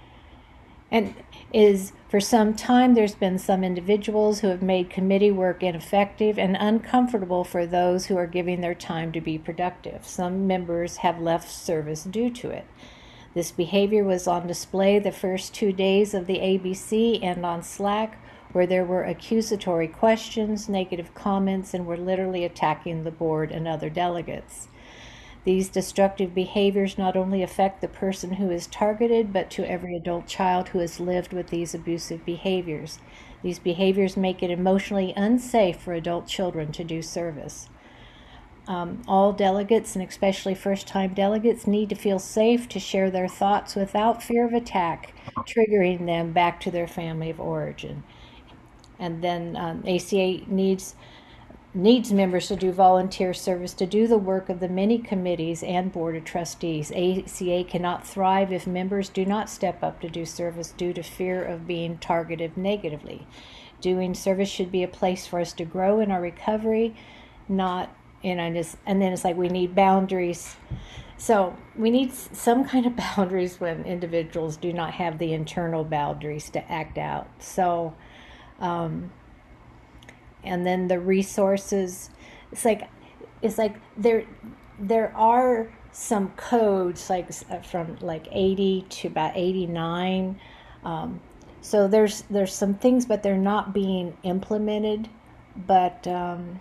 and is for some time there's been some individuals who have made committee work ineffective and uncomfortable for those who are giving their time to be productive. Some members have left service due to it. This behavior was on display the first two days of the A B C and on Slack, where there were accusatory questions, negative comments, and were literally attacking the board and other delegates. These destructive behaviors not only affect the person who is targeted, but to every adult child who has lived with these abusive behaviors. These behaviors make it emotionally unsafe for adult children to do service. Um, all delegates, and especially first-time delegates, need to feel safe to share their thoughts without fear of attack, triggering them back to their family of origin. And then um, A C A needs needs members to do volunteer service, to do the work of the many committees and board of trustees. A C A cannot thrive if members do not step up to do service due to fear of being targeted negatively. Doing service should be a place for us to grow in our recovery, not, you know, just, and then it's like we need boundaries. So we need some kind of boundaries when individuals do not have the internal boundaries to act out. So, um, and then the resources, it's like, it's like there, there are some codes like from like eighty to about eighty-nine. Um, so there's, there's some things, but they're not being implemented. But um,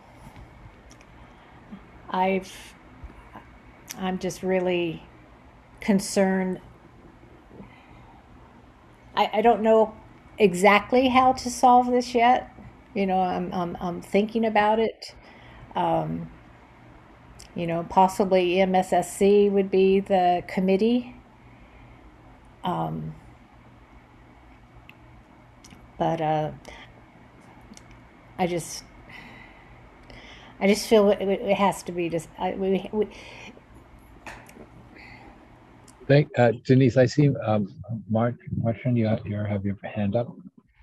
I've, I'm just really concerned. I, I don't know exactly how to solve this yet. You know, I'm, I'm, I'm thinking about it. Um, you know, possibly M S S C would be the committee. Um, but uh, I just, I just feel it, it has to be just, I, we, we, Thank, uh, Denise, I see, um, Mark, Martin, you have, you have your hand up.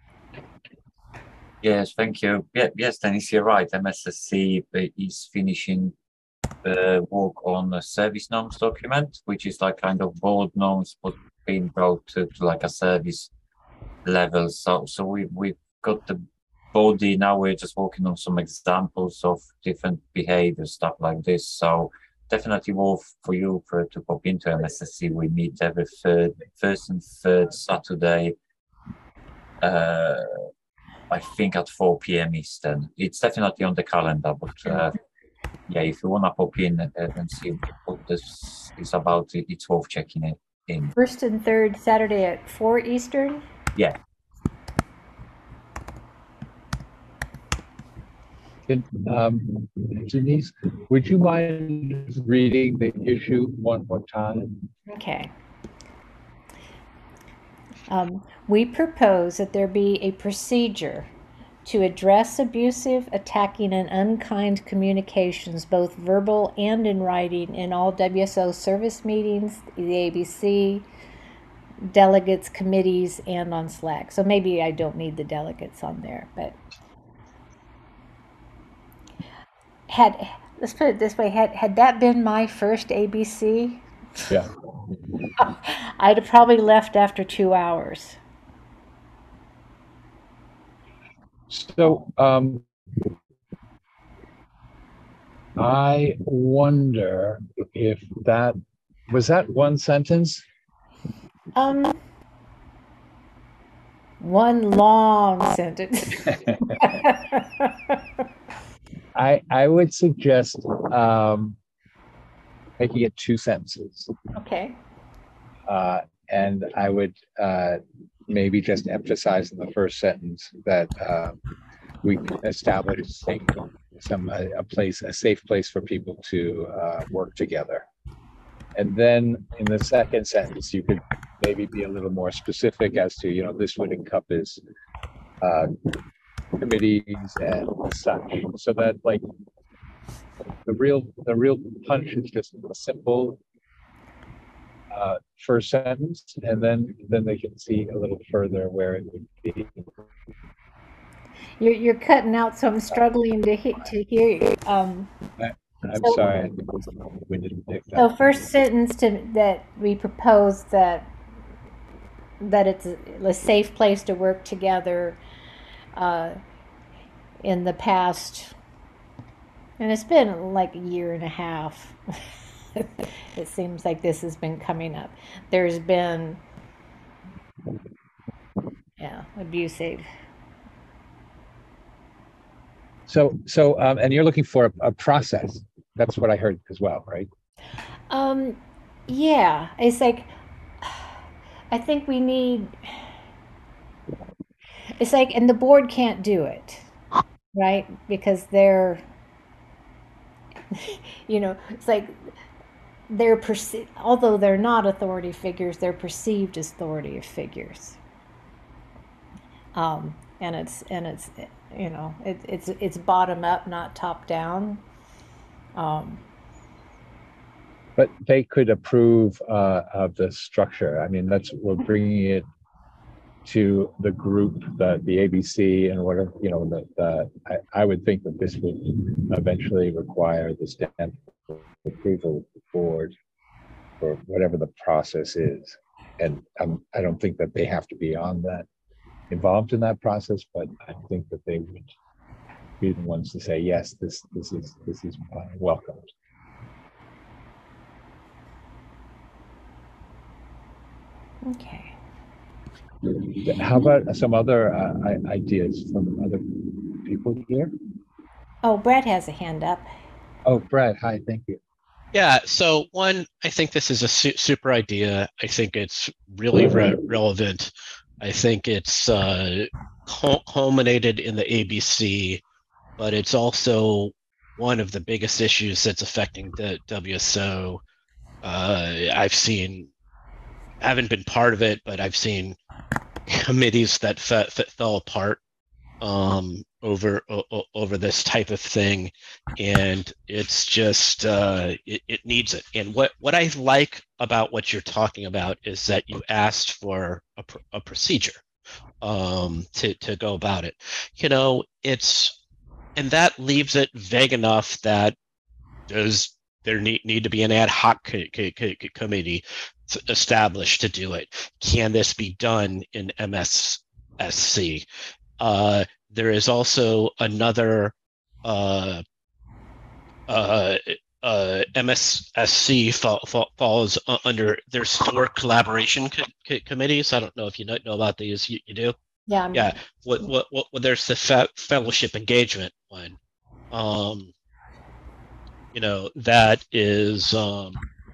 Yes, thank you. Yeah, yes, Dennis, you're right. M S S C is finishing the work on a service norms document, which is like kind of board norms, but being brought to, to like a service level. So, so we we've got the body now. We're just working on some examples of different behavior stuff like this. So definitely worth for you for to pop into M S S C. We meet every third, first and third Saturday. Uh, I think at four p m Eastern. It's definitely on the calendar, but uh, yeah, if you want to pop in and, and see what this is about, it's worth checking it in. First and third Saturday at four Eastern? Yeah. Um, Denise, would you mind reading the issue one more time? Okay. Um, we propose that there be a procedure to address abusive, attacking, and unkind communications, both verbal and in writing, in all W S O service meetings, the A B C, delegates, committees, and on Slack. So maybe I don't need the delegates on there, but had, let's put it this way, had, had that been my first A B C, yeah, I'd have probably left after two hours. So um, I wonder if that, was that one sentence? Um, one long sentence. I I would suggest um, making it two sentences. Okay. Uh, and I would uh, maybe just emphasize in the first sentence that uh, we establish safe, some a, a place, a safe place for people to uh, work together. And then in the second sentence, you could maybe be a little more specific as to, you know, this would encompass uh, committees and such, so that like the real the real punch is just a simple uh, first sentence, and then then they can see a little further where it would be. You're you're cutting out, so I'm struggling to hit to hear you. Um, I, I'm so, sorry, we didn't pick that. So first sentence to that we propose that that it's a, a safe place to work together. Uh, in the past, and it's been like a year and a half. It seems like this has been coming up. There's been, yeah, abusive. So, so, um, and you're looking for a, a process. That's what I heard as well, right? Um, yeah, it's like, I think we need, it's like, and the board can't do it, right? Because they're, you know, it's like, they're perceived, although they're not authority figures, they're perceived as authority figures. Um, and it's, and it's, you know, it, it's it's bottom up, not top down. Um, but they could approve uh, of the structure. I mean, that's we're bringing it to the group, the the A B C and whatever, you know, the, the I, I would think that this would eventually require the stamp approval of the board for whatever the process is. And um, I don't think that they have to be on that, involved in that process, but I think that they would be the ones to say, yes, this this is this is uh, welcomed. okay. How about some other uh, ideas from other people here? Oh, Brad has a hand up. Oh, Brad, hi, thank you. Yeah, so one, I think this is a su super idea. I think it's really re relevant. I think it's uh, culminated in the A B C, but it's also one of the biggest issues that's affecting the W S O. Uh, I've seen, haven't been part of it, but I've seen committees that, fe that fell apart um, over o over this type of thing, and it's just uh, it, it needs it. And what what I like about what you're talking about is that you asked for a, pr a procedure um, to to go about it. You know, it's and that leaves it vague enough that does there need need to be an ad hoc co co co committee established to do it? Can this be done in M S S C? Uh, there is also another uh, uh, uh, M S S C fall, fall, falls under their store collaboration co co committees. I don't know if you know, know about these. You, you do? Yeah. I'm... Yeah. What, what, what, well, there's the fe fellowship engagement one. Um, you know, that is um,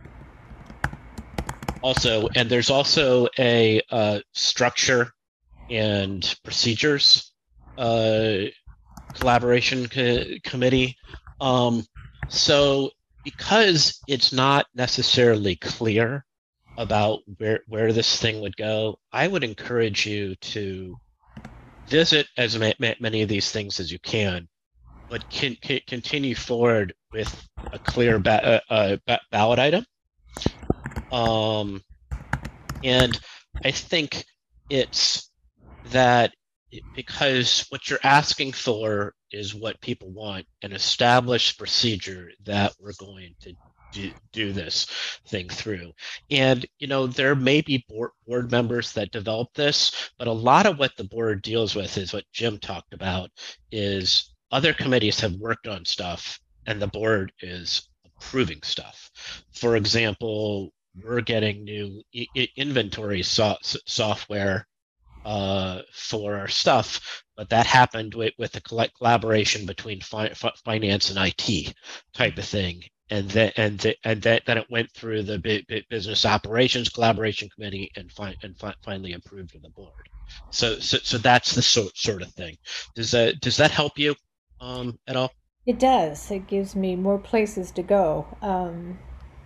also, and there's also a uh, structure and procedures uh, collaboration co committee. Um, so because it's not necessarily clear about where, where this thing would go, I would encourage you to visit as ma ma many of these things as you can, but can, can continue forward with a clear ba uh, ba ballot item. Um, and I think it's that because what you're asking for is what people want, an established procedure that we're going to do, do this thing through. And, you know, there may be board, board members that develop this, but a lot of what the board deals with is what Jim talked about, is other committees have worked on stuff and the board is approving stuff. For example, we're getting new inventory so software uh, for our stuff, but that happened with, with the collaboration between fi finance and I T type of thing. And then and the, and that then it went through the business operations collaboration committee and fi and fi finally approved to the board. So so so that's the sort sort of thing. Does that does that help you um, at all? It does. It gives me more places to go. Um,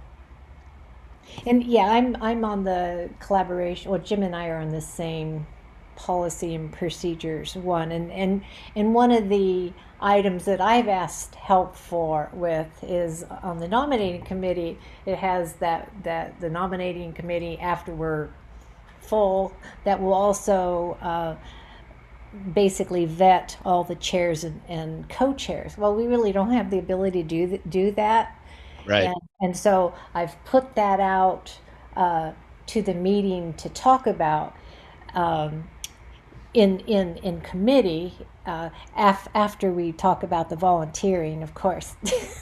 and yeah, I'm I'm on the collaboration. Well, Jim and I are on the same policy and procedures one, and and and one of the items that I've asked help for with is on the nominating committee. It has that that the nominating committee, after we're full, that will also uh, basically vet all the chairs and, and co-chairs. Well, we really don't have the ability to do th do that, right? And, and so I've put that out uh, to the meeting to talk about. Um, in in in committee uh, af after we talk about the volunteering, of course.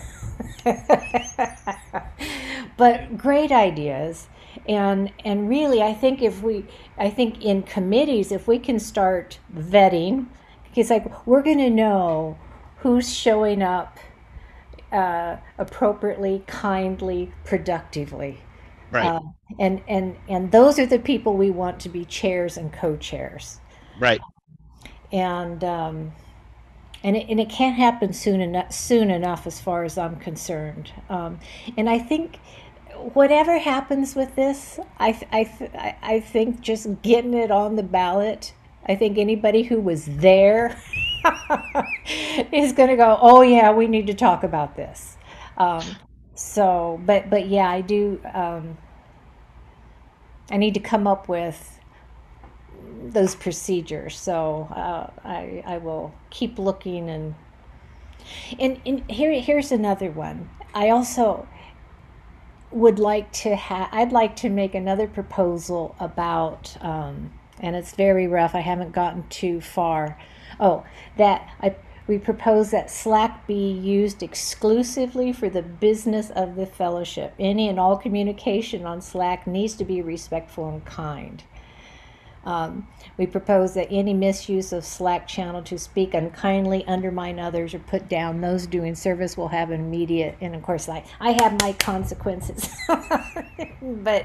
But great ideas, and and really I think if we I think in committees, if we can start vetting, because like we're going to know who's showing up uh, appropriately, kindly, productively. Right. Uh, and and and those are the people we want to be chairs and co-chairs. Right. And um, and it, and it can't happen soon enough. Soon enough, as far as I'm concerned. Um, and I think whatever happens with this, I I I think just getting it on the ballot. I think anybody who was there is going to go, oh yeah, we need to talk about this. Um, so, but but yeah, I do. Um, I need to come up with those procedures. So uh, I I will keep looking and and, and here here's another one. I also would like to have, I'd like to make another proposal about, um, and it's very rough, I haven't gotten too far. Oh, that I, we propose that Slack be used exclusively for the business of the fellowship. Any and all communication on Slack needs to be respectful and kind. Um, we propose that any misuse of Slack channel to speak unkindly, undermine others, or put down those doing service will have an immediate, and of course, I, I have my consequences. But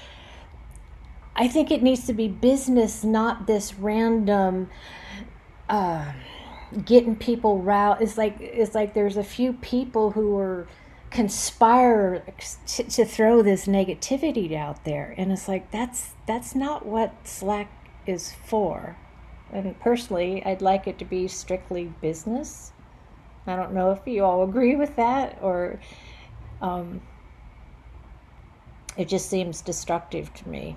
I think it needs to be business, not this random uh, getting people riled. It's like it's like there's a few people who are conspire to, to throw this negativity out there, and it's like that's that's not what Slack is for. And personally, I'd like it to be strictly business. I don't know if you all agree with that, or um, it just seems destructive to me.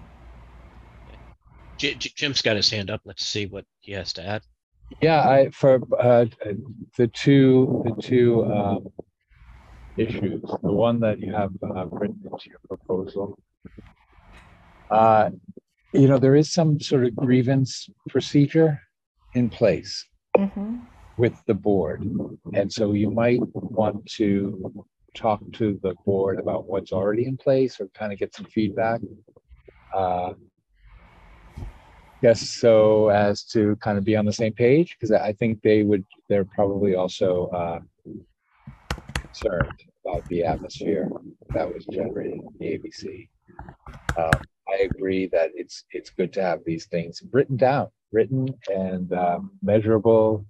J- J- Jim's got his hand up. Let's see what he has to add. Yeah, I for uh, the two the two um, issues, the one that you have uh, written into your proposal, uh, you know, there is some sort of grievance procedure in place Mm-hmm. with the board, and so you might want to talk to the board about what's already in place, or kind of get some feedback. Uh, Yes, so as to kind of be on the same page, because I think they would, they're probably also uh, concerned about the atmosphere that was generated in the A B C. Um, I agree that it's it's good to have these things written down, written and um, measurable.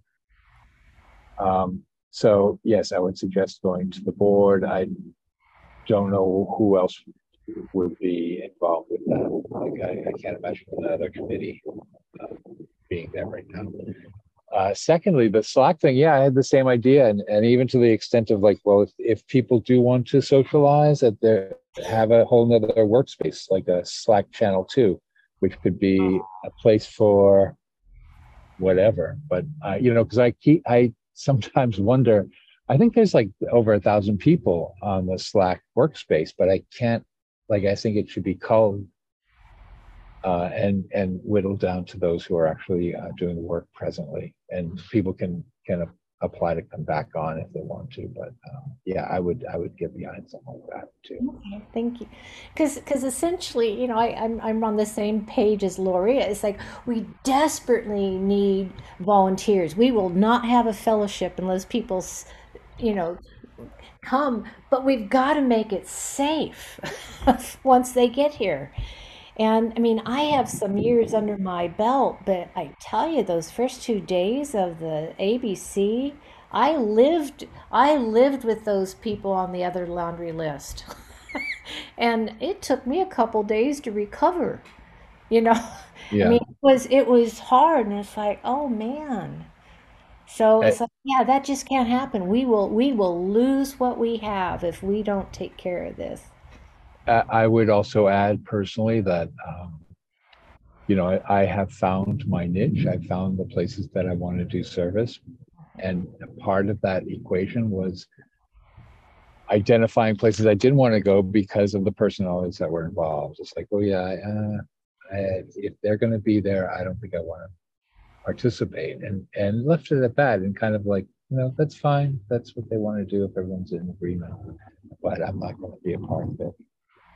Um, so yes, I would suggest going to the board. I don't know who else would be involved with that. Like I, I can't imagine another committee uh, being there right now. Uh, secondly, the Slack thing, yeah, I had the same idea, and, and even to the extent of like, well, if, if people do want to socialize, that they have a whole nother workspace, like a Slack channel too, which could be a place for whatever. But uh, you know, because I keep, I sometimes wonder. I think there's like over a thousand people on the Slack workspace, but I can't. Like, I think it should be culled uh, and and whittled down to those who are actually uh, doing the work presently, and people can can uh, apply to come back on if they want to. But um, yeah, I would I would get behind something like that too. Okay, thank you. Because because essentially, you know, I, I'm I'm on the same page as Lori. It's like we desperately need volunteers. We will not have a fellowship unless people, s- you know, come, but we've got to make it safe once they get here. And I mean, I have some years under my belt, but I tell you, those first two days of the A B C, I lived I lived with those people on the other laundry list. And it took me a couple days to recover, you know. I Yeah. mean, it was it was hard, and it's like, oh man. So I, it's like, yeah, that just can't happen. We will we will lose what we have if we don't take care of this. I would also add personally that um, you know I, I have found my niche. I found the places that I want to do service, and part of that equation was identifying places I didn't want to go because of the personalities that were involved. It's like, oh yeah, uh, I, if they're going to be there, I don't think I want to participate, and and left it at that, and kind of like, you know, that's fine. That's what they want to do if everyone's in agreement, but I'm not going to be a part of it.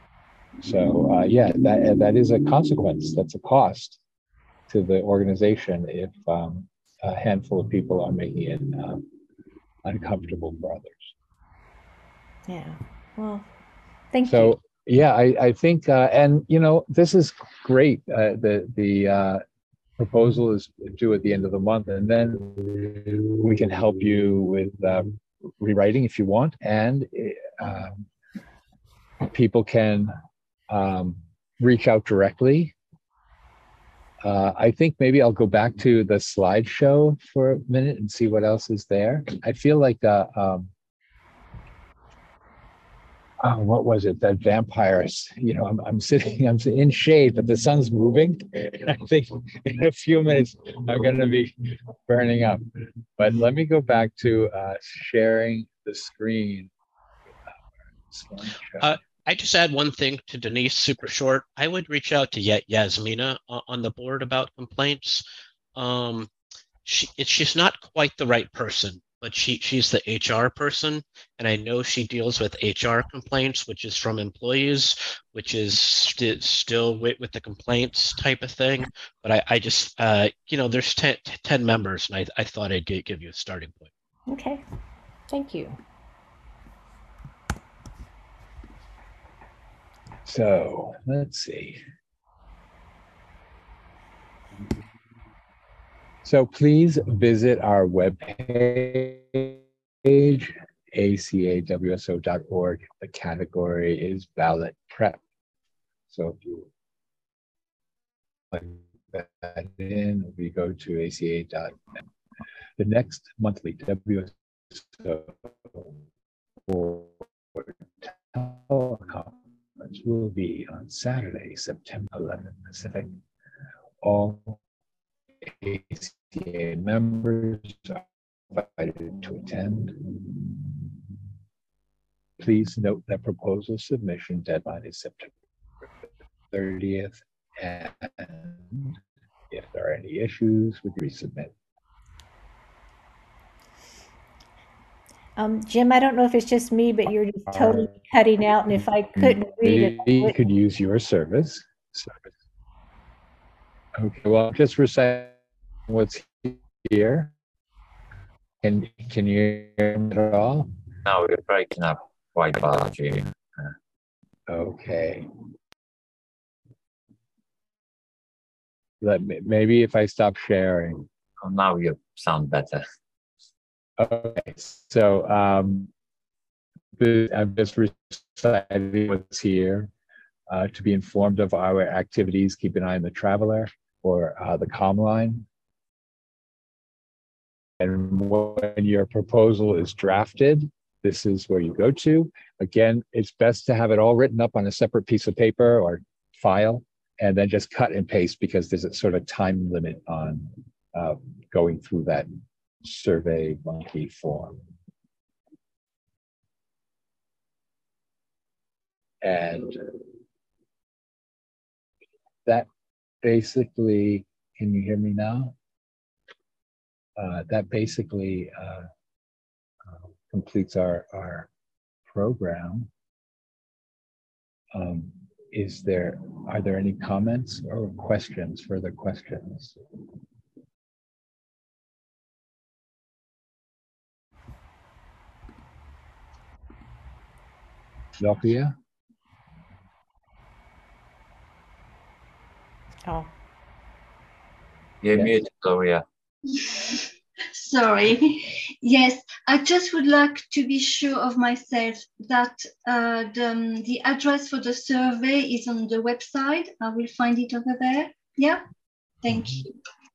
So uh, yeah, that that is a consequence. That's a cost to the organization if um, a handful of people are making it um, uncomfortable for others. Yeah. Well, thank you. So yeah, I, I think, uh, and you know, this is great. Uh, the the uh, proposal is due at the end of the month, and then we can help you with uh, rewriting if you want, and uh, people can um, reach out directly Uh, I think maybe I'll go back to the slideshow for a minute and see what else is there. I feel like, uh, um, oh, what was it? That vampires, you know, I'm, I'm sitting, I'm in shade, but the sun's moving. And I think in a few minutes, I'm going to be burning up. But let me go back to uh, sharing the screen. Uh, I just add one thing to Denise, super short. I would reach out to Yet Yasmina uh, on the board about complaints. Um, she it, she's not quite the right person, but she she's the H R person, and I know she deals with H R complaints, which is from employees, which is st still with, with the complaints type of thing. But I, I just uh, you know, there's ten, ten members, and I I thought I'd give, give you a starting point. Okay, thank you. So let's see. So please visit our webpage, A C A W S O dot org. The category is ballot prep. So if you plug that in, we go to A C A dot net. The next monthly W S O teleconference will be on Saturday, September eleventh Pacific. All A C A members are invited to attend. Please note that proposal submission deadline is September thirtieth, and if there are any issues, we resubmit. Um, Jim, I don't know if it's just me, but you're just totally cutting out, and if I couldn't read it, we could use your service. Okay, well, just recite what's here. Can can you hear me at all? No, we're breaking up quite badly. Okay. Let me, maybe if I stop sharing. Oh, now you sound better. Okay, so um, the, I'm just reciting what's here. Uh, to be informed of our activities, keep an eye on the Traveler or uh, the comm line. And when your proposal is drafted, this is where you go to. Again, it's best to have it all written up on a separate piece of paper or file, and then just cut and paste, because there's a sort of time limit on uh, going through that survey monkey form. And that basically, can you hear me now? Uh, that basically uh, uh, completes our, our program. Um, is there, are there any comments or questions, further questions? Lokia? Oh. You're Yes. muted, Gloria. Sorry. Yes, I just would like to be sure of myself that uh, the, um, the address for the survey is on the website. I will find it over there. Yeah, thank you.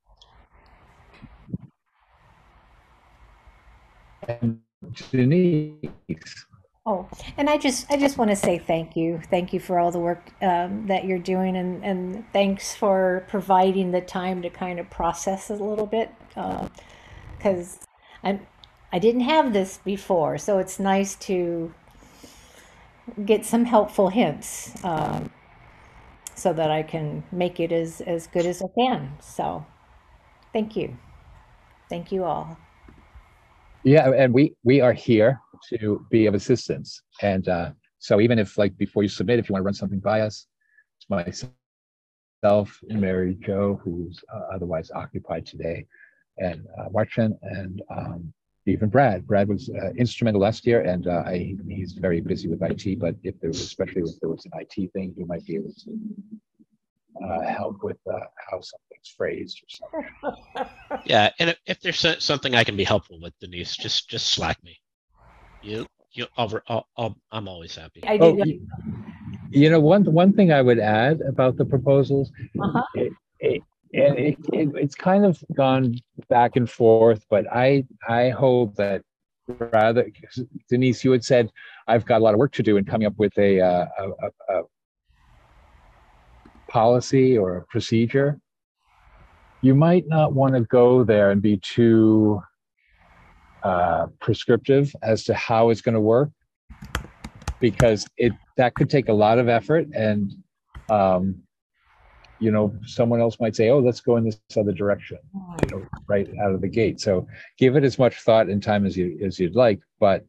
And Denise. Oh, and I just I just want to say thank you. Thank you for all the work um, that you're doing, and, and thanks for providing the time to kind of process it a little bit, because uh, I I didn't have this before, so it's nice to get some helpful hints um, so that I can make it as, as good as I can. So thank you. Thank you all. Yeah, and we we are here to be of assistance. And uh, so even if, like, before you submit, if you want to run something by us, it's myself, Mary Jo, who's uh, otherwise occupied today, and uh, Martin, and um, even Brad. Brad was uh, instrumental last year, and uh, I, he's very busy with I T, but if there was, especially if there was an I T thing, he might be able to uh, help with uh, how something's phrased or something. Yeah, and if, if there's something I can be helpful with, Denise, just just slack me. You you I'll, I'll, I'll, I'm always happy. I do. Oh, you know, one one thing I would add about the proposals, uh-huh. it, it, and it, it, it's kind of gone back and forth, but I I hope that rather, Denise, you had said I've got a lot of work to do in coming up with a, uh, a, a, a policy or a procedure. You might not want to go there and be too uh, prescriptive as to how it's going to work, because it that could take a lot of effort, and um, you know, someone else might say, "Oh, let's go in this other direction," you know, right out of the gate. So give it as much thought and time as you as you'd like. But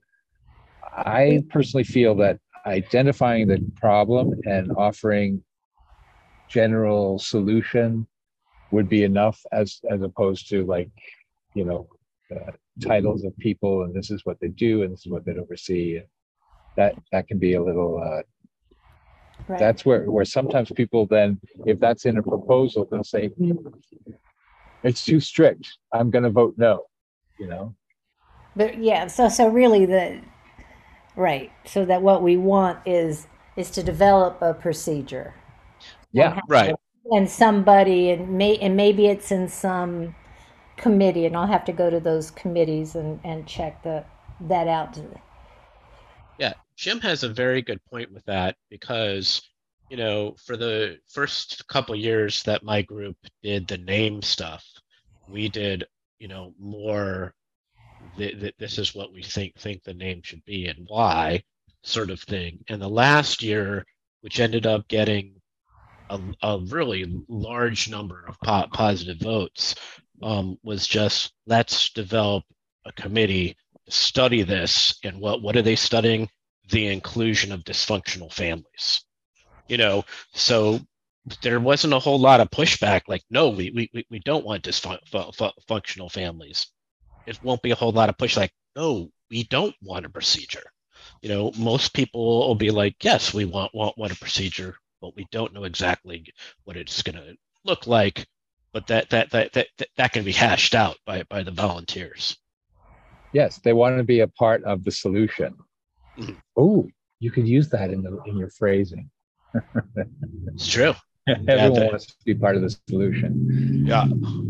I personally feel that identifying the problem and offering general solution would be enough, as as opposed to, like, you know, uh, titles of people and this is what they do and this is what they oversee. That that can be a little. Uh, Right. That's where where sometimes people then, if that's in a proposal, they'll say, hmm, it's too strict, I'm going to vote no. You know. But yeah, so so really the right. So that what we want is is to develop a procedure. Yeah. Right. And somebody, and may and maybe it's in some committee, and I'll have to go to those committees and and check the that out. Yeah, Jim has a very good point with that, because, you know, for the first couple years that my group did the name stuff, we did, you know, more th- th- this is what we think think the name should be and why, sort of thing. And the last year, which ended up getting a, a really large number of po- positive votes, um, was just, let's develop a committee to study this. And what what are they studying? The inclusion of dysfunctional families. You know, so there wasn't a whole lot of pushback, like, no, we we we don't want dysfunctional families. It won't be a whole lot of push like, no, we don't want a procedure. You know, most people will be like, yes, we want want, want a procedure, but we don't know exactly what it's going to look like. But that that, that that that that can be hashed out by by the volunteers. Yes, they want to be a part of the solution. Mm-hmm. Oh, you could use that in the in your phrasing. It's true. Everyone yeah, the, wants to be part of the solution. Yeah.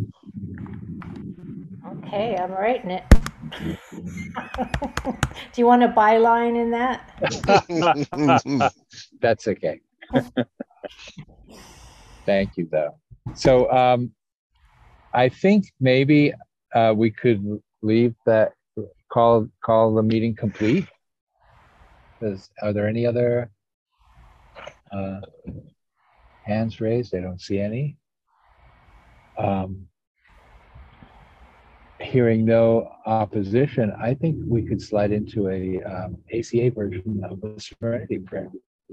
Okay, I'm writing it. Do you want a byline in that? That's okay. Thank you, though. So um, I think maybe uh, we could leave that, call call the meeting complete. Is, are there any other uh, hands raised? I don't see any. Um, hearing no opposition, I think we could slide into a um, A C A version of the Serenity Prayer.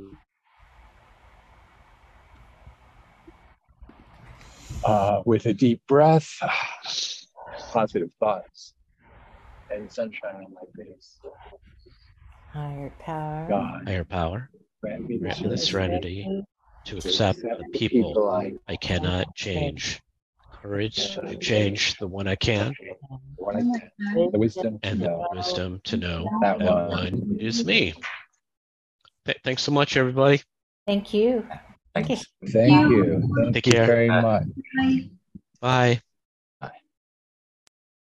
Uh, with a deep breath, positive thoughts, and sunshine on my face. Higher power. God. Higher power. Grant me Grant me the serenity to accept the people I cannot change. Courage to change the one I can. The wisdom and the wisdom to know that one is me. Th- thanks so much, everybody. Thank you. Thanks. Thank you. Thank Take you care. very much. Bye. Bye.